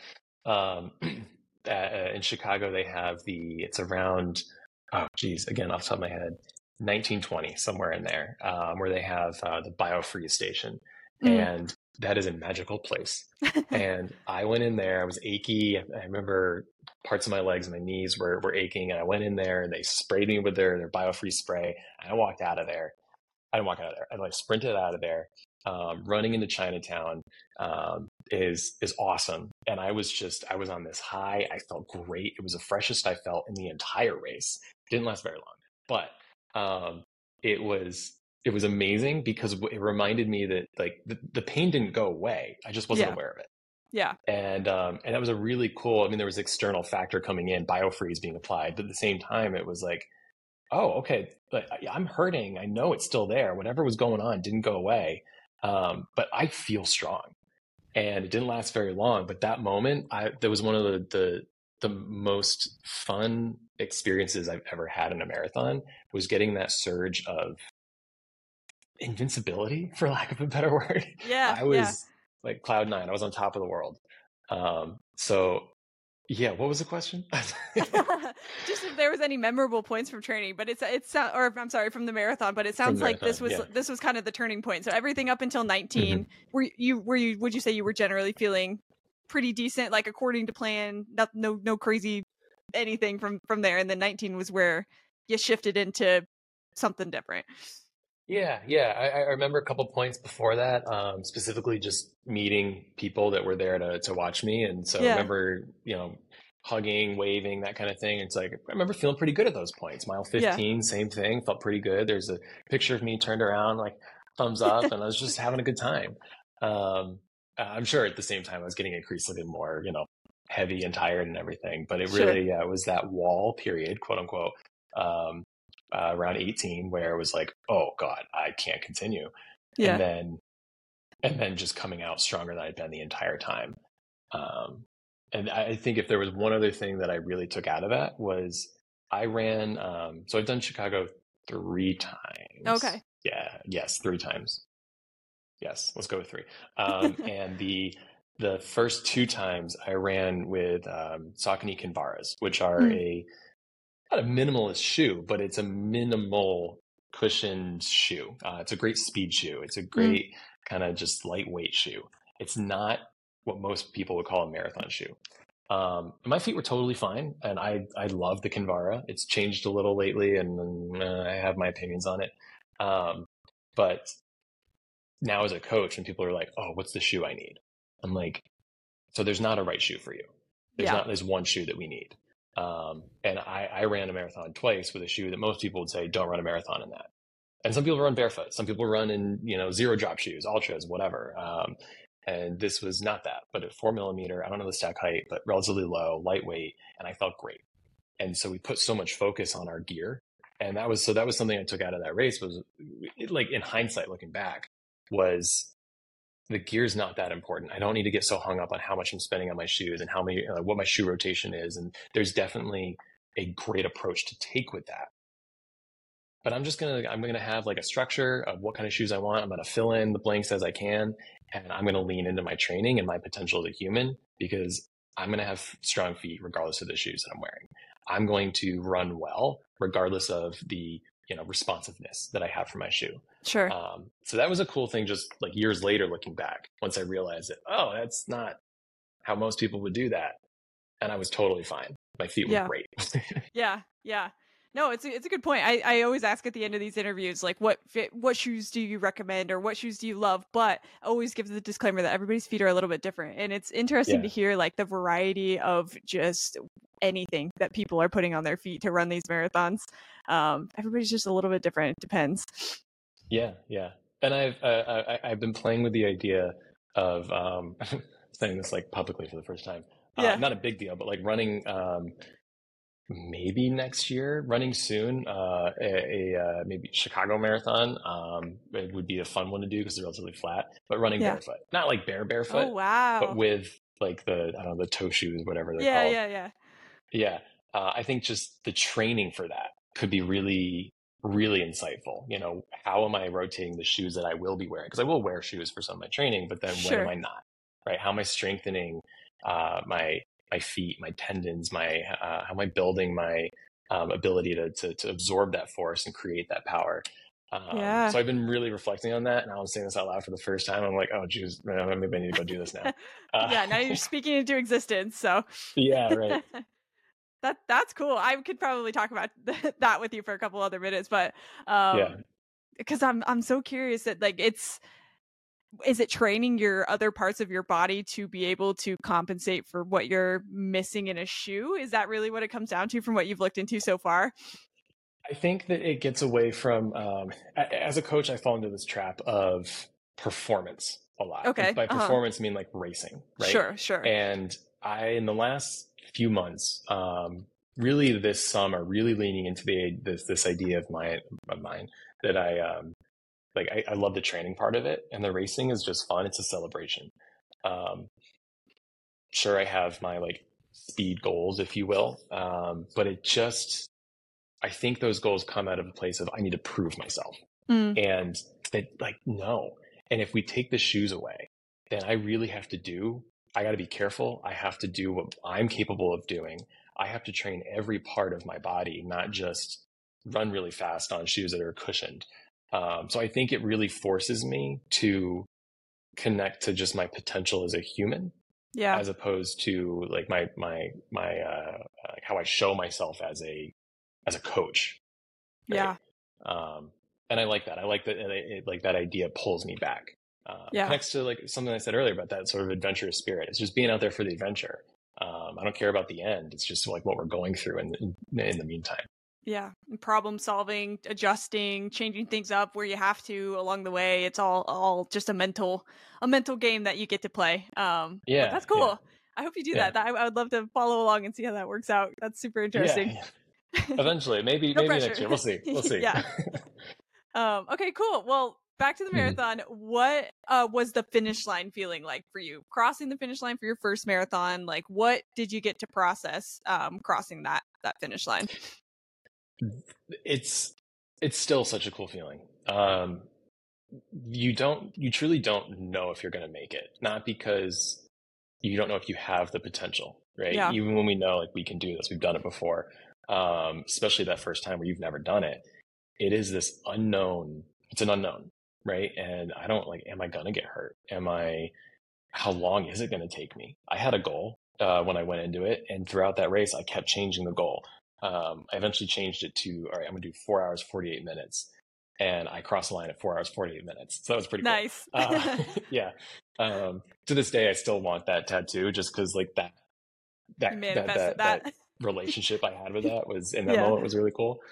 In Chicago, they have it's around, again, off the top of my head, 1920, somewhere in there, where they have the BioFreeze station. And that is a magical place. And I went in there, I was achy. I remember parts of my legs and my knees were aching. And I went in there and they sprayed me with their BioFreeze spray. And I walked out of there. I didn't walk out of there. I like sprinted out of there. Running into Chinatown is awesome. And I was on this high. I felt great. It was the freshest I felt in the entire race. Didn't last very long, but it was amazing because it reminded me that like the pain didn't go away. I just wasn't aware of it. Yeah. And that was a really cool, there was external factor coming in, BioFreeze being applied, but at the same time, it was like, oh, okay, but I'm hurting. I know it's still there. Whatever was going on didn't go away. But I feel strong, and it didn't last very long. But that moment, that was one of the most fun experiences I've ever had in a marathon, was getting that surge of invincibility, for lack of a better word. Yeah. I was like cloud 9. I was on top of the world. So yeah, what was the question? Just if there was any memorable points from training, but from the marathon, but it sounds like this was kind of the turning point. So everything up until 19, would you say you were generally feeling pretty decent, like according to plan, no crazy anything from there, and then 19 was where you shifted into something different? Yeah. I remember a couple points before that, specifically just meeting people that were there to watch me. And so I remember, hugging, waving, that kind of thing. It's like, I remember feeling pretty good at those points. Mile 15, same thing, felt pretty good. There's a picture of me turned around, like thumbs up, and I was just having a good time. I'm sure at the same time I was getting increasingly more, heavy and tired and everything, but it really, it was that wall period, quote unquote, around 18 where it was like, oh God, I can't continue. And then just coming out stronger than I'd been the entire time. And I think if there was one other thing that I really took out of that was I ran, so I've done Chicago 3 times. Okay. Yeah. Yes. 3 times. Yes. Let's go with 3. And the first 2 times I ran with Saucony Kinvaras, which are not a minimalist shoe, but it's a minimal cushioned shoe. It's a great speed shoe. It's a great kind of just lightweight shoe. It's not what most people would call a marathon shoe. My feet were totally fine, and I love the Kinvara. It's changed a little lately, and I have my opinions on it. But now as a coach, when people are like, oh, what's the shoe I need? I'm like, so there's not a right shoe for you. There's one shoe that we need. And I ran a marathon twice with a shoe that most people would say, don't run a marathon in that. And some people run barefoot. Some people run in, 0 drop shoes, ultras, whatever. And this was not that, but at 4 millimeter, I don't know the stack height, but relatively low, lightweight, and I felt great. And so we put so much focus on our gear. And that was something I took out of that race was like in hindsight, looking back, was the gear's not that important. I don't need to get so hung up on how much I'm spending on my shoes and how many, what my shoe rotation is. And there's definitely a great approach to take with that. but I'm gonna have like a structure of what kind of shoes I want. I'm gonna fill in the blanks as I can, and I'm gonna lean into my training and my potential as a human because I'm gonna have strong feet regardless of the shoes that I'm wearing. I'm going to run well regardless of the responsiveness that I have for my shoe. Sure. So that was a cool thing. Just like years later, looking back, once I realized that, oh, that's not how most people would do that, and I was totally fine. My feet were great. Yeah. No, it's a good point. I always ask at the end of these interviews, like, what shoes do you recommend or what shoes do you love? But always give the disclaimer that everybody's feet are a little bit different. And it's interesting to hear like the variety of just anything that people are putting on their feet to run these marathons. Everybody's just a little bit different. It depends. Yeah. And I've been playing with the idea of saying this like publicly for the first time. Not a big deal, but like running maybe next year, running soon, maybe Chicago Marathon. It would be a fun one to do because it's relatively flat, but running barefoot, not like barefoot. Oh, wow. But with like the toe shoes, whatever they're called. Yeah. I think just the training for that could be really, really insightful. How am I rotating the shoes that I will be wearing? Because I will wear shoes for some of my training, but then when am I not? Right? How am I strengthening my feet, my tendons, how am I building my ability to absorb that force and create that power? So I've been really reflecting on that, and I was saying this out loud for the first time. I'm like, oh, geez, maybe I need to go do this now. Now you're speaking into existence. So yeah, right. That's cool. I could probably talk about that with you for a couple other minutes, but because I'm so curious that like is it training your other parts of your body to be able to compensate for what you're missing in a shoe? Is that really what it comes down to from what you've looked into so far? I think that it gets away from, as a coach, I fall into this trap of performance a lot. Okay. By performance, I mean like racing, right? Sure. And in the last few months, really this summer, really leaning into this idea of mine that I love the training part of it, and the racing is just fun. It's a celebration. Sure, I have my like speed goals, if you will, but I think those goals come out of a place of I need to prove myself, and that like no. And if we take the shoes away, then I really have to I got to be careful. I have to do what I'm capable of doing. I have to train every part of my body, not just run really fast on shoes that are cushioned. So I think it really forces me to connect to just my potential as a human, as opposed to like my how I show myself as a coach. Right? And I like that. I like that. Like that idea pulls me back. Connects to like something I said earlier about that sort of adventurous spirit. It's just being out there for the adventure. I don't care about the end. It's just like what we're going through in the meantime. Yeah. Problem solving, adjusting, changing things up where you have to along the way. It's all just a mental game that you get to play. That's cool. Yeah. I hope you do that. I would love to follow along and see how that works out. That's super interesting. Yeah. Eventually, maybe next year. We'll see. Yeah. Okay, cool. Well, back to the marathon. What was the finish line feeling like for you? Crossing the finish line for your first marathon, like what did you get to process crossing that finish line? It's still such a cool feeling. You truly don't know if you're going to make it, not because you don't know if you have the potential, right? Yeah. Even when we know like we can do this, we've done it before. Especially that first time where you've never done it. It is this unknown. It's an unknown, right? And I don't am I going to get hurt? How long is it going to take me? I had a goal when I went into it. And throughout that race, I kept changing the goal. I eventually changed it to, all right, I'm going to do 4 hours, 48 minutes. And I crossed the line at 4 hours, 48 minutes. So that was pretty nice. Cool. Yeah. To this day, I still want that tattoo just because like that relationship I had with that was in that moment was really cool.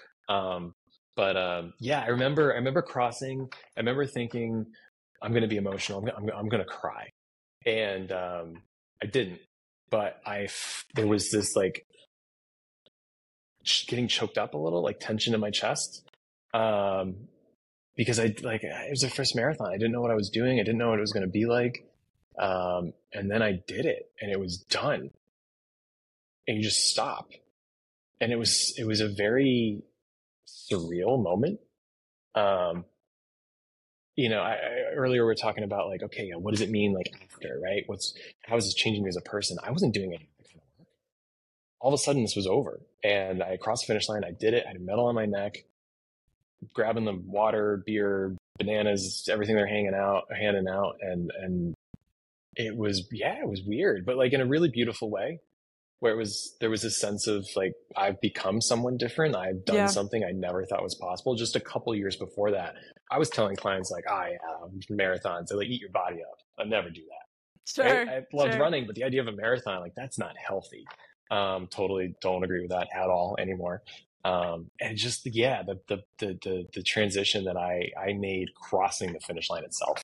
I remember crossing. I remember thinking I'm going to be emotional. I'm going to cry. And I didn't, but there was this like getting choked up a little, like tension in my chest. Because it was the first marathon. I didn't know what I was doing. I didn't know what it was going to be like. And then I did it and it was done. And you just stop. And it was a very surreal moment. Um, earlier we were talking about like, okay, yeah, what does it mean like after, right? How is this changing me as a person? I wasn't doing anything. All of a sudden this was over and I crossed the finish line. I did it. I had a medal on my neck, grabbing the water, beer, bananas, everything they're handing out. And it was weird, but like in a really beautiful way where there was a sense of like, I've become someone different. I've done something I never thought was possible. Just a couple years before that, I was telling clients like, marathons, they like eat your body up. I'd never do that. Sure. Right? I loved running, but the idea of a marathon, like that's not healthy. Totally don't agree with that at all anymore. And just, the transition that I made crossing the finish line itself.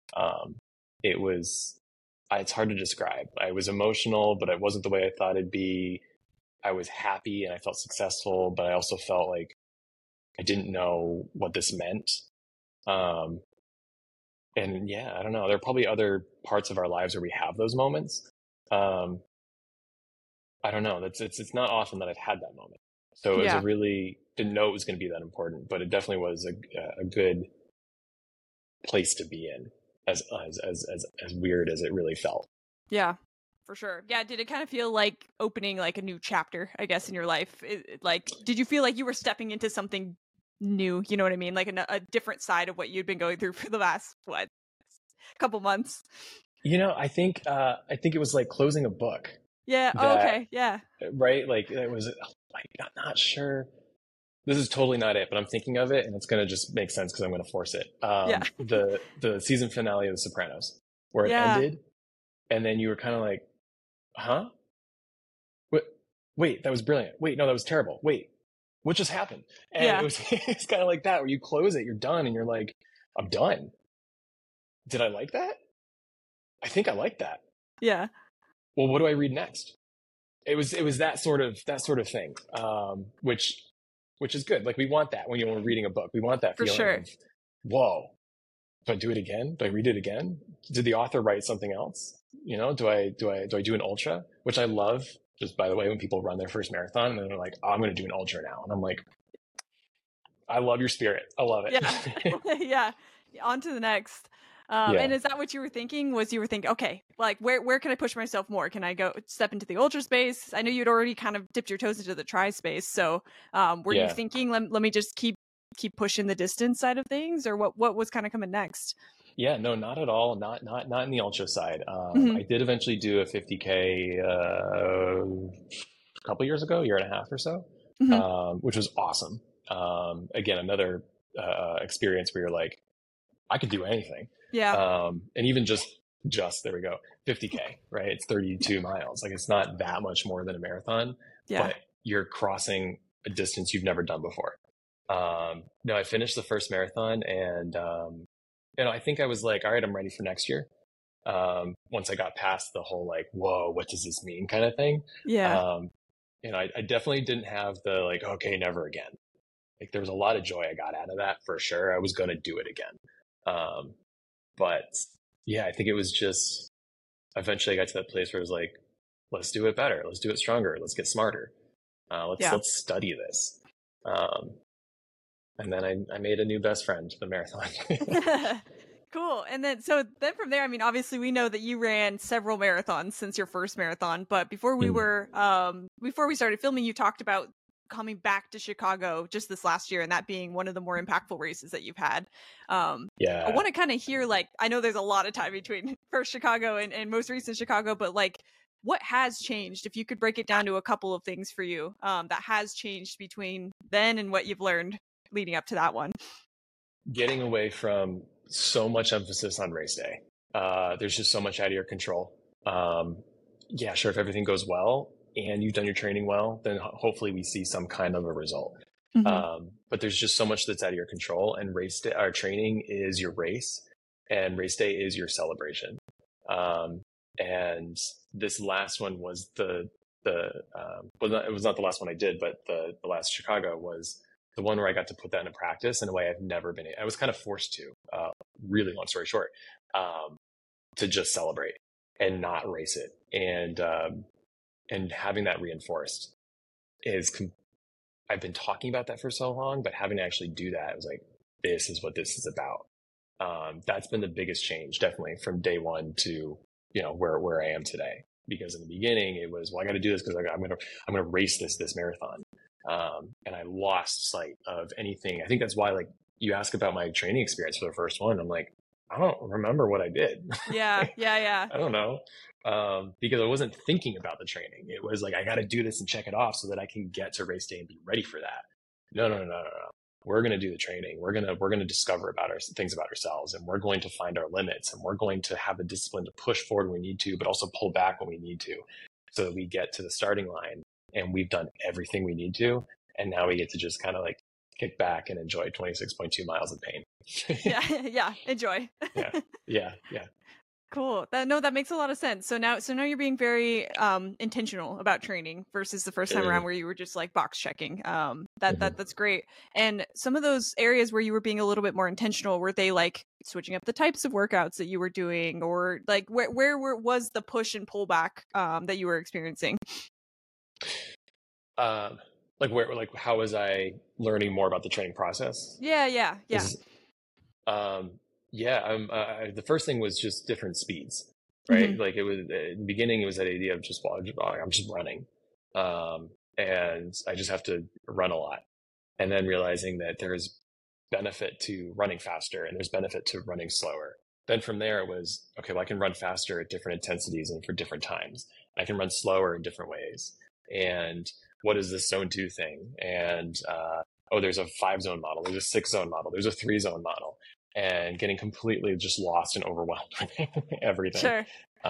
It's hard to describe. I was emotional, but it wasn't the way I thought it'd be. I was happy and I felt successful, but I also felt like I didn't know what this meant. And yeah, I don't know. There are probably other parts of our lives where we have those moments. I don't know. It's not often that I've had that moment. So it was didn't know it was going to be that important, but it definitely was a good place to be in. As weird as it really felt. Yeah, for sure. Yeah, did it kind of feel like opening like a new chapter, I guess, in your life? Like, did you feel like you were stepping into something new? You know what I mean? Like a different side of what you'd been going through for the last couple months. I think it was like closing a book. Yeah. Okay. Yeah. Right. Like it was like I'm not sure. This is totally not it, but I'm thinking of it, and it's going to just make sense because I'm going to force it. The season finale of The Sopranos, where it ended, and then you were kind of like, huh? Wait, that was brilliant. Wait, no, that was terrible. Wait, what just happened? And it's kind of like that, where you close it, you're done, and you're like, I'm done. Did I like that? I think I like that. Yeah. Well, what do I read next? It was that sort of thing, which is good. Like we want that when you're reading a book. We want that feeling of, whoa, do I do it again? Do I read it again? Did the author write something else? Do I do an ultra? Which I love. Just by the way, when people run their first marathon and they're like, oh, I'm going to do an ultra now. And I'm like, I love your spirit. I love it. Yeah. Yeah. On to the next. And is that what you were thinking? Was you were thinking, okay, like where can I push myself more? Can I go step into the ultra space? I know you'd already kind of dipped your toes into the tri space. So were you thinking, let me just keep pushing the distance side of things, or what was kind of coming next? Yeah, no, not at all. Not in the ultra side. I did eventually do a 50K a couple years ago, year and a half or so, which was awesome. Again, another experience where you're like, I could do anything. Yeah. And even just there we go, 50K, right? It's 32 miles. Like it's not that much more than a marathon, but you're crossing a distance you've never done before. No, I finished the first marathon and, I think I was like, all right, I'm ready for next year. Once I got past the whole like, whoa, what does this mean kind of thing? Yeah. I definitely didn't have the like, okay, never again. Like there was a lot of joy I got out of that for sure. I was going to do it again. But yeah, I think it was just eventually I got to that place where it was like, let's do it better. Let's do it stronger. Let's get smarter. Let's study this. And then I made a new best friend, the marathon. Cool. And then from there, I mean, obviously we know that you ran several marathons since your first marathon, but before we started filming, you talked about coming back to Chicago just this last year and that being one of the more impactful races that you've had. I want to kind of hear, like, I know there's a lot of time between first Chicago and most recent Chicago, but like what has changed, if you could break it down to a couple of things for you that has changed between then and what you've learned leading up to that one? Getting away from so much emphasis on race day. There's just so much out of your control. Sure, if everything goes well and you've done your training well, then hopefully we see some kind of a result. But there's just so much that's out of your control, and race day, our training is your race, and race day is your celebration. And this last one was it was not the last one I did, but the last Chicago was the one where I got to put that into practice in a way I've never been. I was kind of forced to, really long story short, to just celebrate and not race it. And having that reinforced is I've been talking about that for so long, but having to actually do that, I was like, this is what this is about. That's been the biggest change, definitely from day one to, where I am today. Because in the beginning it was, well, I got to do this because I'm going to race this marathon. And I lost sight of anything. I think that's why, like, you ask about my training experience for the first one. I'm like, I don't remember what I did. Yeah. I don't know. Because I wasn't thinking about the training. It was like, I got to do this and check it off so that I can get to race day and be ready for that. No. We're going to do the training. We're going to discover things about ourselves, and we're going to find our limits, and we're going to have the discipline to push forward when we need to, but also pull back when we need to, so that we get to the starting line and we've done everything we need to. And now we get to just kind of like kick back and enjoy 26.2 miles of pain. Yeah. Enjoy. Yeah. Cool. That makes a lot of sense. So now you're being very intentional about training versus the first time around where you were just like box checking. That's great. And some of those areas where you were being a little bit more intentional, were they like switching up the types of workouts that you were doing, or like where was the push and pullback that you were experiencing? How was I learning more about the training process? Yeah. The first thing was just different speeds, right? Mm-hmm. Like, it was, in the beginning, it was that idea of just, well, I'm just running. And I just have to run a lot. And then realizing that there's benefit to running faster and there's benefit to running slower. Then from there it was, okay, well, I can run faster at different intensities and for different times. I can run slower in different ways. And what is this zone 2 thing? And, there's a 5-zone model. There's a 6-zone model. There's a 3-zone model. And getting completely just lost and overwhelmed with everything. Sure.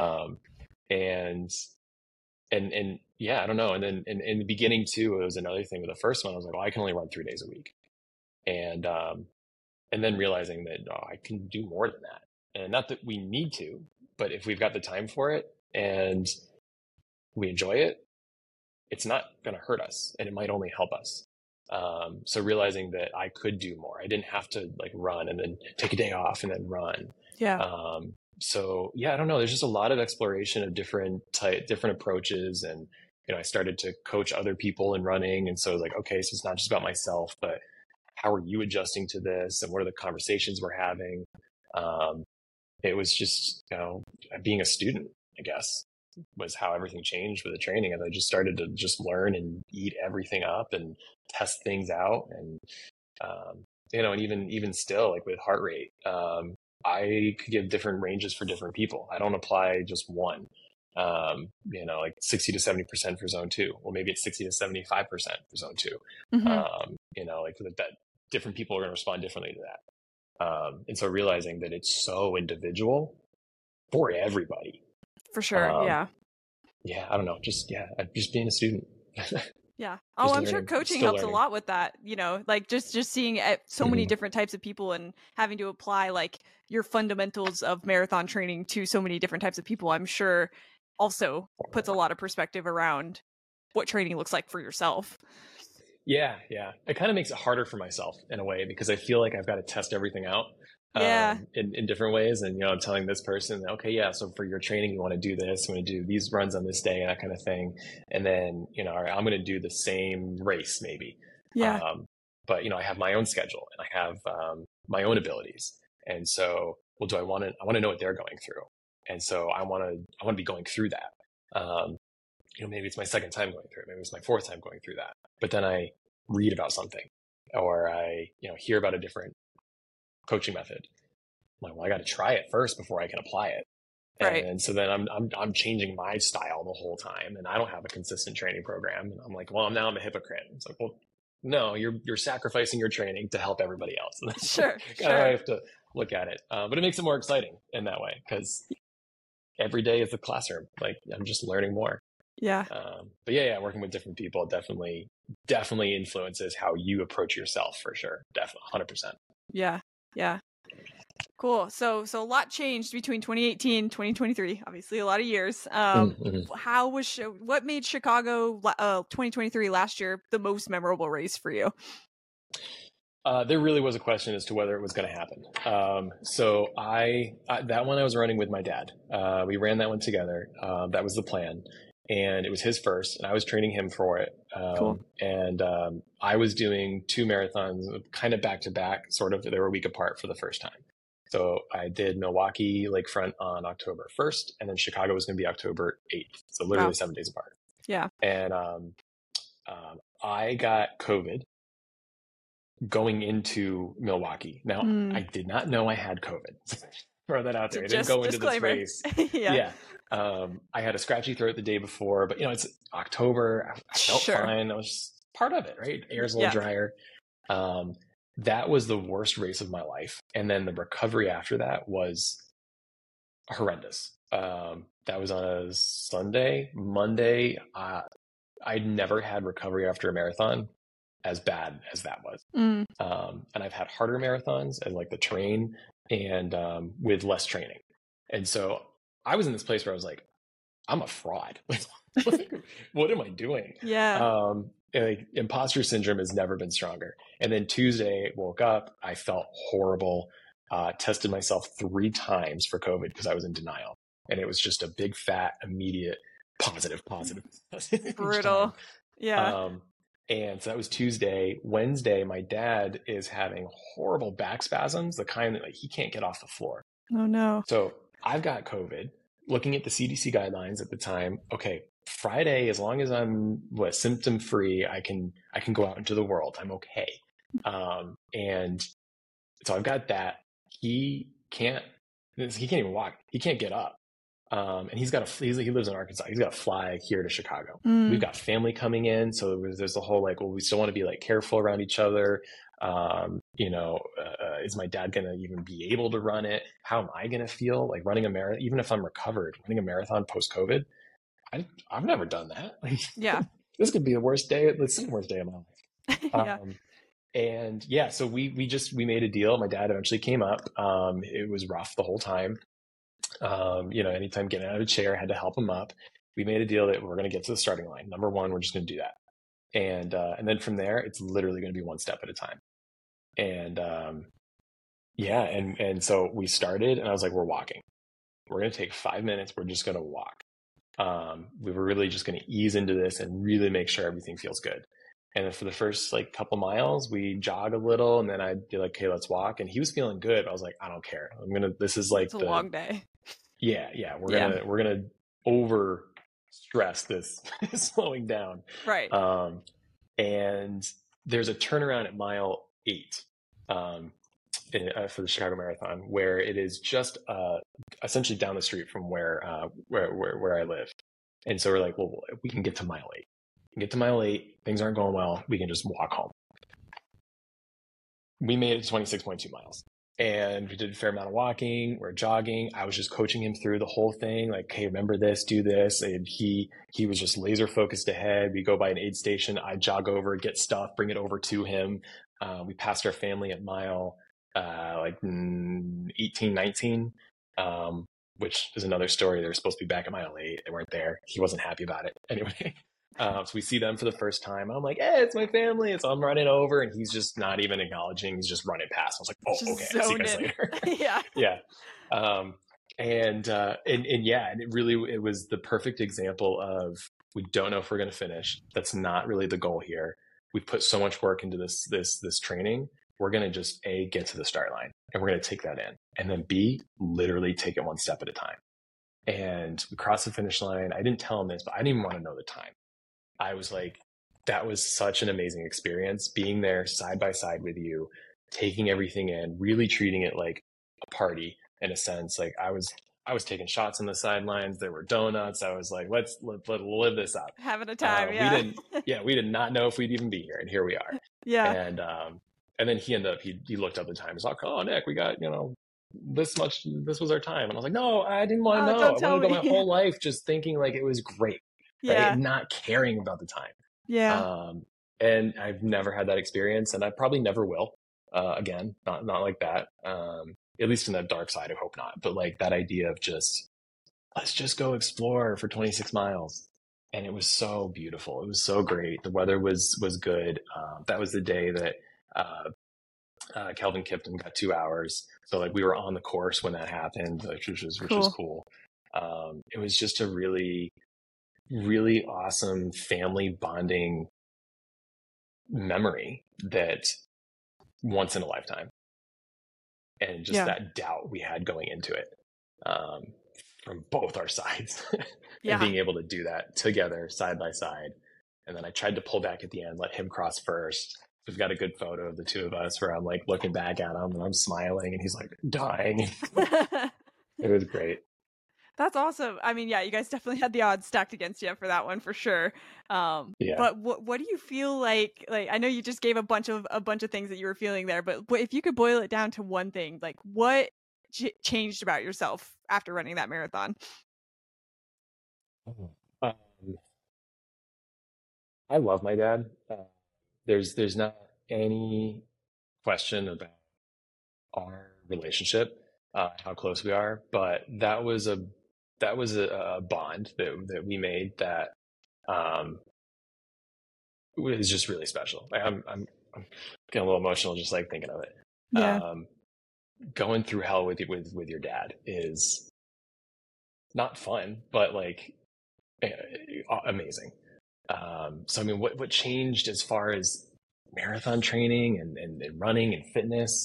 And yeah, I don't know. And then in the beginning too, it was another thing with the first one. I was like, well, I can only run 3 days a week. And then realizing that, I can do more than that. And not that we need to, but if we've got the time for it and we enjoy it, it's not going to hurt us, and it might only help us. So realizing that I could do more. I didn't have to like run and then take a day off and then run. Yeah. So yeah, I don't know. There's just a lot of exploration of different approaches. And, I started to coach other people in running. And so I was like, okay, so it's not just about myself, but how are you adjusting to this? And what are the conversations we're having? It was just, being a student, I guess, was how everything changed with the training. And I just started to just learn and eat everything up and test things out. And, and even still, like with heart rate, I could give different ranges for different people. I don't apply just one, like 60 to 70% for zone 2. Well, maybe it's 60 to 75% for zone 2. Mm-hmm. Like that different people are going to respond differently to that. And so realizing that it's so individual for everybody. For sure. Yeah. I don't know. Just being a student. Yeah. Oh, I'm sure coaching helps a lot with that, like just seeing so many different types of people and having to apply like your fundamentals of marathon training to so many different types of people, I'm sure also puts a lot of perspective around what training looks like for yourself. Yeah. It kind of makes it harder for myself in a way, because I feel like I've got to test everything out. In different ways. And, I'm telling this person, okay, yeah, so for your training, you want to do this, I'm going to do these runs on this day and that kind of thing. And then, all right, I'm going to do the same race maybe. Yeah. But, I have my own schedule and I have my own abilities. And so, well, I want to know what they're going through. And so I want to be going through that. Maybe it's my second time going through it. Maybe it's my fourth time going through that. But then I read about something, or I, hear about a different coaching method. I'm like, well, I got to try it first before I can apply it. Right. And so then I'm changing my style the whole time, and I don't have a consistent training program. And I'm like, well, now I'm a hypocrite. It's like, well, no, you're sacrificing your training to help everybody else. Sure. I have to look at it. But it makes it more exciting in that way, because every day is the classroom. Like, I'm just learning more. Yeah. But yeah, working with different people definitely influences how you approach yourself, for sure. Definitely 100%. Yeah. Cool. So a lot changed between 2018 and 2023. Obviously, a lot of years. What made Chicago 2023 last year the most memorable race for you? There really was a question as to whether it was going to happen. So that one I was running with my dad. We ran that one together. That was the plan. and it was his first, and I was training him for it. Cool. And I was doing 2 marathons kind of back to back, sort of. They were a week apart for the first time. So I did Milwaukee Lakefront on October 1st, and then Chicago was going to be October 8th. So literally 7 days apart. Yeah. And I got COVID going into Milwaukee. Now, I did not know I had COVID. Throw that out there. I didn't go into this race. Yeah. I had a scratchy throat the day before, but it's October. I felt fine. I was just part of it, right? Air's a little drier. That was the worst race of my life. And then the recovery after that was horrendous. That was on a Sunday. Monday, I'd never had recovery after a marathon as bad as that was. And I've had harder marathons as like the terrain and with less training. And so I was in this place where I was like, I'm a fraud. What am I doing? Yeah. Like, imposter syndrome has never been stronger. And then Tuesday, woke up, I felt horrible, tested myself 3 times for COVID because I was in denial. And it was just a big, fat, immediate, positive. Brutal. Yeah. And so that was Tuesday. Wednesday, my dad is having horrible back spasms, the kind that he can't get off the floor. Oh, no. So I've got COVID. Looking at the CDC guidelines at the time, okay, Friday, as long as I'm symptom free, I can go out into the world. I'm okay. And so I've got that. He can't even walk. He can't get up. And he lives in Arkansas. He's got to fly here to Chicago. We've got family coming in. So there's the whole we still want to be careful around each other. Is my dad going to even be able to run it? How am I going to feel running a marathon? Even if I'm recovered, running a marathon post-COVID, I've never done that. This could be the worst day. It's the worst day of my life. So we made a deal. My dad eventually came up. It was rough the whole time. Anytime getting out of a chair, I had to help him up. We made a deal that we're going to get to the starting line. Number 1, we're just going to do that. And then from there, it's literally going to be one step at a time. And so we started, and I was like, we're walking. We're going to take 5 minutes. We're just going to walk. We were really just going to ease into this and really make sure everything feels good. And then for the first couple miles, we jog a little, and then I'd be like, okay, let's walk. And he was feeling good. But I was like, I don't care. This is it's a long day. Yeah. We're going to over stress this slowing down. Right. And there's a turnaround at mile 8, for the Chicago Marathon, where it is just, essentially down the street from where I live. And so we're like, well, we can get to mile 8. Get to mile 8, things aren't going well, we can just walk home. We made it to 26.2 miles, and we did a fair amount of walking. We're jogging. I was just coaching him through the whole thing. Hey, remember this, do this. And he was just laser focused ahead. We go by an aid station. I jog over, get stuff, bring it over to him. We passed our family at mile 18, 19, which is another story. They were supposed to be back at mile 8. They weren't there. He wasn't happy about it. Anyway. So we see them for the first time. I'm like, hey, it's my family. So I'm running over, and he's just not even acknowledging. He's just running past. I was like, oh, okay, I'll see you guys later. Yeah. And it was the perfect example of, we don't know if we're going to finish. That's not really the goal here. We put so much work into this training. We're going to just A, get to the start line, and we're going to take that in, and then B, literally take it one step at a time. And we crossed the finish line. I didn't tell him this, but I didn't even want to know the time. I was like, that was such an amazing experience, being there side by side with you, taking everything in, really treating it like a party in a sense. I was taking shots on the sidelines. There were donuts. I was like, let's live this up. Having a time. We did not know if we'd even be here, and here we are. Yeah. And then he ended up, he looked up the time. He's like, oh, Nick, we got, this much, this was our time. And I was like, no, I didn't want to know. I wanted to go my whole life just thinking it was great. Yeah. Right? Not caring about the time. Yeah. And I've never had that experience, and I probably never will, again, not like that. At least in that dark side, I hope not. But that idea of let's just go explore for 26 miles. And it was so beautiful. It was so great. The weather was good. That was the day that, Kelvin Kipton got 2 hours. So we were on the course when that happened, which was cool. It was just a really, really awesome family bonding memory that once in a lifetime. And just Yeah. that doubt we had going into it, from both our sides, and Yeah. being able to do that together side by side. And then I tried to pull back at the end, let him cross first. We've got a good photo of the two of us where I'm like looking back at him and I'm smiling and he's like dying. It was great. That's awesome. I mean, yeah, you guys definitely had the odds stacked against you for that one for sure. Yeah. But what do you feel like I know you just gave a bunch of things that you were feeling there, but if you could boil it down to one thing, like what changed about yourself after running that marathon? Um, I love my dad. There's not any question about our relationship, how close we are, but that was a bond that we made that was just really special. I'm getting a little emotional just like thinking of it. Yeah. Going through hell with your dad is not fun, but like amazing. So I mean, what changed as far as marathon training and running and fitness?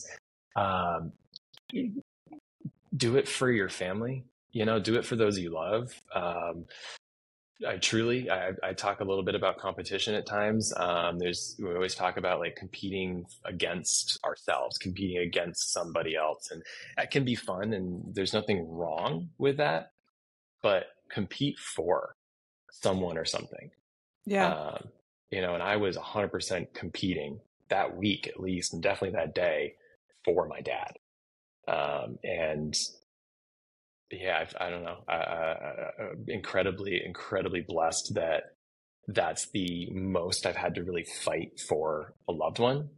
Do it for your family. Do it for those you love. I talk a little bit about competition at times. We always talk about like competing against ourselves, competing against somebody else, and that can be fun, and there's nothing wrong with that. But compete for someone or something. Yeah. And I was 100% competing that week at least, and definitely that day for my dad. And yeah, I don't know, incredibly, incredibly blessed that that's the most I've had to really fight for a loved one.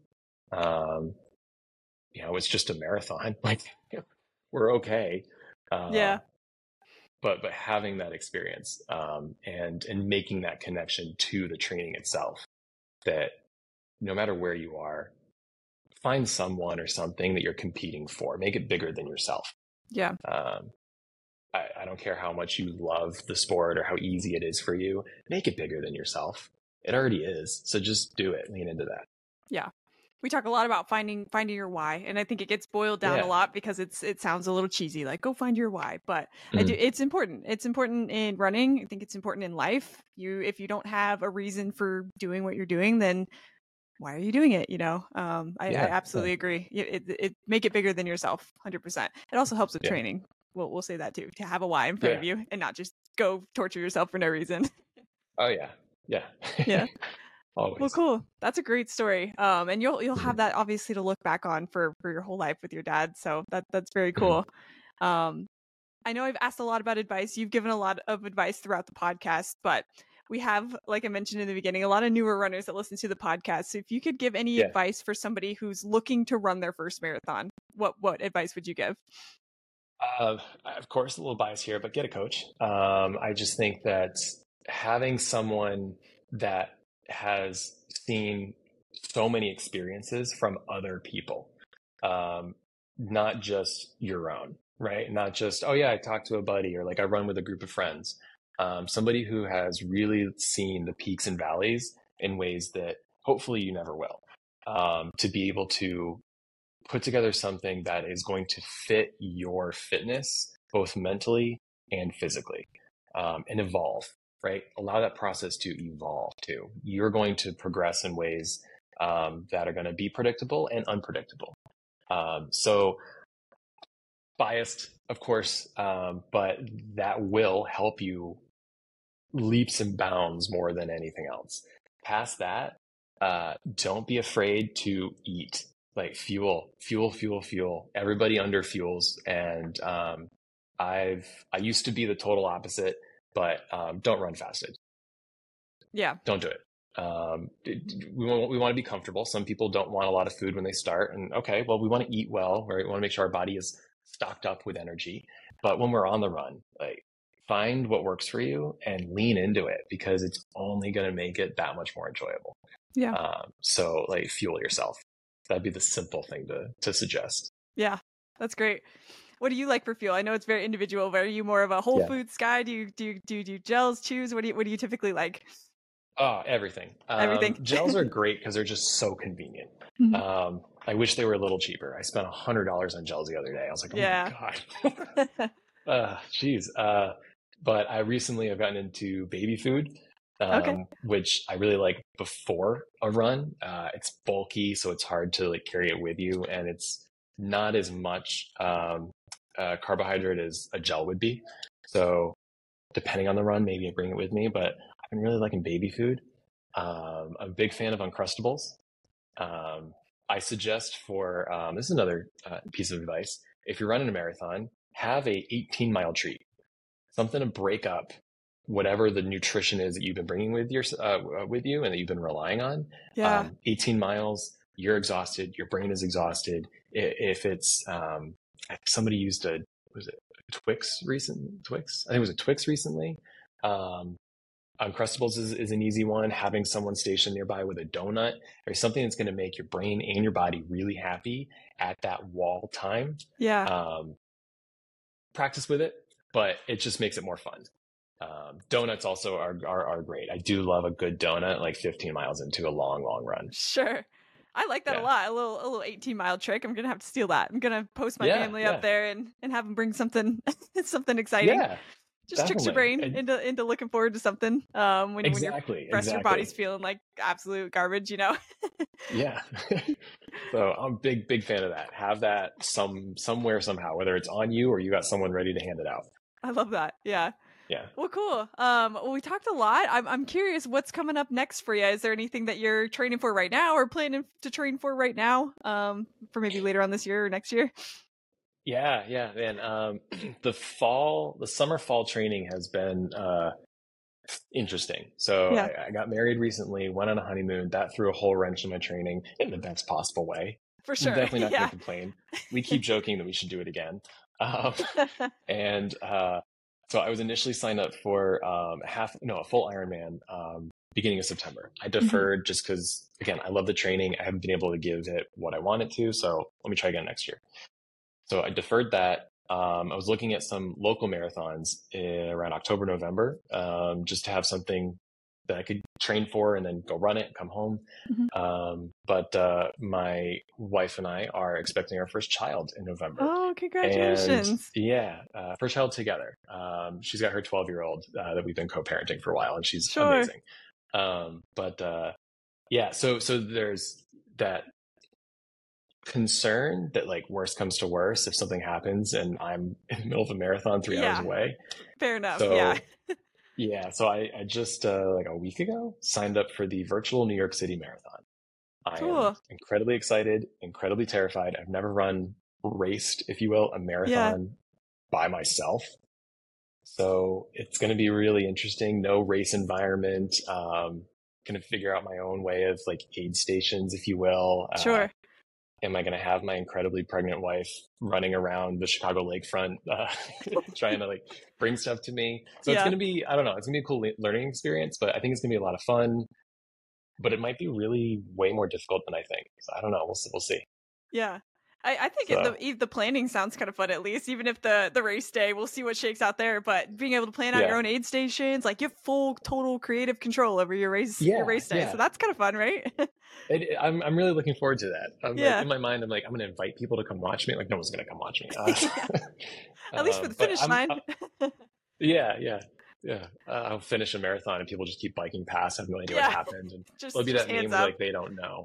It's just a marathon. Like we're okay. Yeah. But having that experience, and making that connection to the training itself, that no matter where you are, find someone or something that you're competing for. Make it bigger than yourself. Yeah. I don't care how much you love the sport or how easy it is for you. Make it bigger than yourself. It already is. So just do it. Lean into that. Yeah. We talk a lot about finding your why, and I think it gets boiled down a lot because it sounds a little cheesy, like go find your why. But it's important. It's important in running. I think it's important in life. If you don't have a reason for doing what you're doing, then why are you doing it? I absolutely agree. It make it bigger than yourself, 100%. It also helps with training. We'll say that too, to have a why in front of you and not just go torture yourself for no reason. Oh yeah. Yeah. Yeah. Always. Well, cool. That's a great story. And you'll have that obviously to look back on for your whole life with your dad. So that's very cool. I know I've asked a lot about advice. You've given a lot of advice throughout the podcast, but we have, like I mentioned in the beginning, a lot of newer runners that listen to the podcast. So if you could give any advice for somebody who's looking to run their first marathon, what advice would you give? Of course, a little bias here, but get a coach. I just think that having someone that has seen so many experiences from other people, not just your own, right? Not just, oh yeah, I talked to a buddy, or like I run with a group of friends. Somebody who has really seen the peaks and valleys in ways that hopefully you never will, to be able to put together something that is going to fit your fitness, both mentally and physically, and evolve, right? Allow that process to evolve too. You're going to progress in ways that are going to be predictable and unpredictable. So biased, of course, but that will help you leaps and bounds more than anything else. Past that, don't be afraid to eat. Like fuel. Everybody under fuels. And I used to be the total opposite, but don't run fasted. Yeah. Don't do it. We want to be comfortable. Some people don't want a lot of food when they start. And okay, well, we want to eat well, right? We want to make sure our body is stocked up with energy. But when we're on the run, like find what works for you and lean into it, because it's only going to make it that much more enjoyable. Yeah. So like fuel yourself. That'd be the simple thing to suggest. Yeah, that's great. What do you like for fuel? I know it's very individual, but are you more of a Whole Yeah. Foods guy? Do you gels, chews? What do you typically like? Oh, everything. Everything. Gels are great because they're just so convenient. Mhm. I wish they were a little cheaper. I spent $100 on gels the other day. I was like, oh Yeah. my God. Geez. But I recently have gotten into baby food, Okay. which I really like before a run. It's bulky, so it's hard to like carry it with you, and it's not as much carbohydrate as a gel would be. So depending on the run, maybe I bring it with me. But I've been really liking baby food. I'm a big fan of Uncrustables. I suggest for this is another piece of advice. If you're running a marathon, have a 18-mile treat, something to break up whatever the nutrition is that you've been bringing with you and that you've been relying on. Yeah. 18 miles, you're exhausted, your brain is exhausted. If it's somebody used was it Twix recent? Twix? I think it was a Twix recently. Uncrustables is an easy one. Having someone stationed nearby with a donut or something that's going to make your brain and your body really happy at that wall time. Yeah. Practice with it, but it just makes it more fun. Donuts also are great. I do love a good donut, like 15 miles into a long run. Sure. I like that a Yeah. lot. A little 18-mile trick. I'm gonna have to steal that. I'm gonna post my family up there and have them bring something something exciting. Yeah. Just tricks your brain into looking forward to something when your rest of your body's feeling like absolute garbage, you know? Yeah. So I'm a big fan of that. Have that somewhere, somehow, whether it's on you or you got someone ready to hand it out. I love that. Yeah. Yeah. Well, cool. Well, we talked a lot. I'm curious what's coming up next for you. Is there anything that you're training for right now or planning to train for right now for maybe later on this year or next year? Yeah, man. The summer fall training has been interesting. So Yeah. I got married recently, went on a honeymoon. That threw a whole wrench in my training in the best possible way. For sure. Definitely not going to complain. We keep joking that we should do it again. And so I was initially signed up for a full Ironman beginning of September. I deferred just because, again, I love the training. I haven't been able to give it what I wanted to. So let me try again next year. So I deferred that. I was looking at some local marathons around October, November, just to have something that I could train for and then go run it and come home. But my wife and I are expecting our first child in November. Oh, congratulations. And, first child together. She's got her 12-year-old that we've been co-parenting for a while, and she's amazing. So there's that concern that like worst comes to worst if something happens and I'm in the middle of a marathon 3 hours away. Fair enough. So I just like a week ago signed up for the virtual New York City Marathon. I am incredibly excited, incredibly terrified. I've never raced, if you will, a marathon by myself. So it's going to be really interesting. No race environment. Going to figure out my own way of like aid stations, if you will. Sure. Am I going to have my incredibly pregnant wife running around the Chicago lakefront, trying to like bring stuff to me? So it's going to be, I don't know, it's going to be a cool learning experience, but I think it's going to be a lot of fun, but it might be really way more difficult than I think. So I don't know. We'll see. Yeah. I think the planning sounds kind of fun, at least, even if the race day, we'll see what shakes out there. But being able to plan out your own aid stations, like you have full, total creative control over your race day. So that's kind of fun, right? I'm really looking forward to that. Like, in my mind, I'm like, I'm going to invite people to come watch me. Like, no one's going to come watch me. At least for the finish line. I'll finish a marathon and people just keep biking past, have no idea what happened. And it'll be that meme where like they don't know.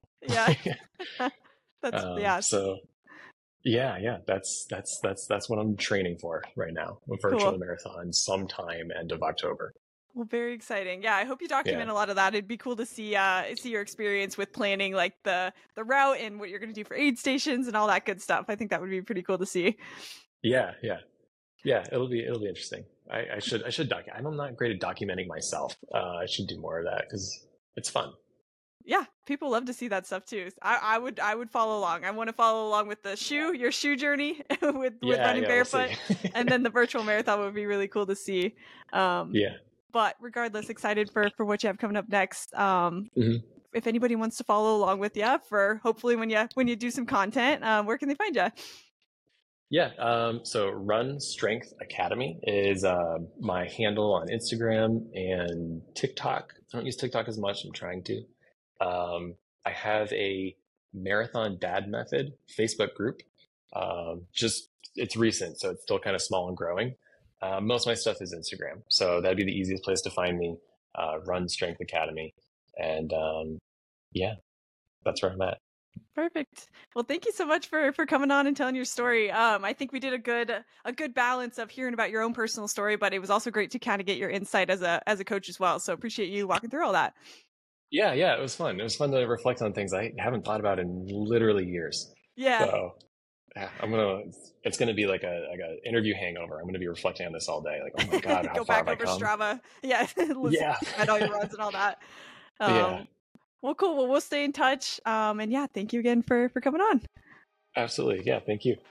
That's what I'm training for right now. A virtual marathon sometime end of October. Well, very exciting. Yeah, I hope you document a lot of that. It'd be cool to see your experience with planning like the route and what you're going to do for aid stations and all that good stuff. I think that would be pretty cool to see. Yeah. It'll be interesting. I should document. I'm not great at documenting myself. I should do more of that because it's fun. Yeah, people love to see that stuff too. I would follow along. I want to follow along with your shoe journey with running barefoot, and then the virtual marathon would be really cool to see. But regardless, excited for what you have coming up next. If anybody wants to follow along with you for hopefully when you do some content, where can they find you? Yeah. So Run Strength Academy is my handle on Instagram and TikTok. I don't use TikTok as much. I'm trying to. I have a Marathon Dad Method Facebook group. Just it's recent, so it's still kind of small and growing. Most of my stuff is Instagram, so that'd be the easiest place to find me. Run Strength Academy, and yeah, that's where I'm at. Perfect. Well, thank you so much for coming on and telling your story. I think we did a good balance of hearing about your own personal story, but it was also great to kind of get your insight as a coach as well. So appreciate you walking through all that. Yeah, it was fun. It was fun to reflect on things I haven't thought about in literally years. Yeah. So yeah, it's gonna be like a interview hangover. I'm gonna be reflecting on this all day. Like, oh my God, how Go far back have I over come? Strava. Yeah. Listen Yeah, at all your runs and all that. yeah, Well, cool. Well, we'll stay in touch. And yeah, thank you again for coming on. absolutely. Yeah, thank you.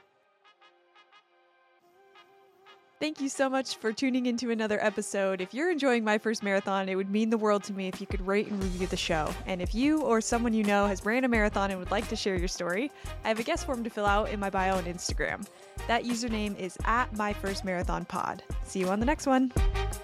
Thank you so much for tuning into another episode. If you're enjoying My First Marathon, it would mean the world to me if you could rate and review the show. And if you or someone you know has ran a marathon and would like to share your story, I have a guest form to fill out in my bio on Instagram. That username is @MyFirstMarathonPod. See you on the next one.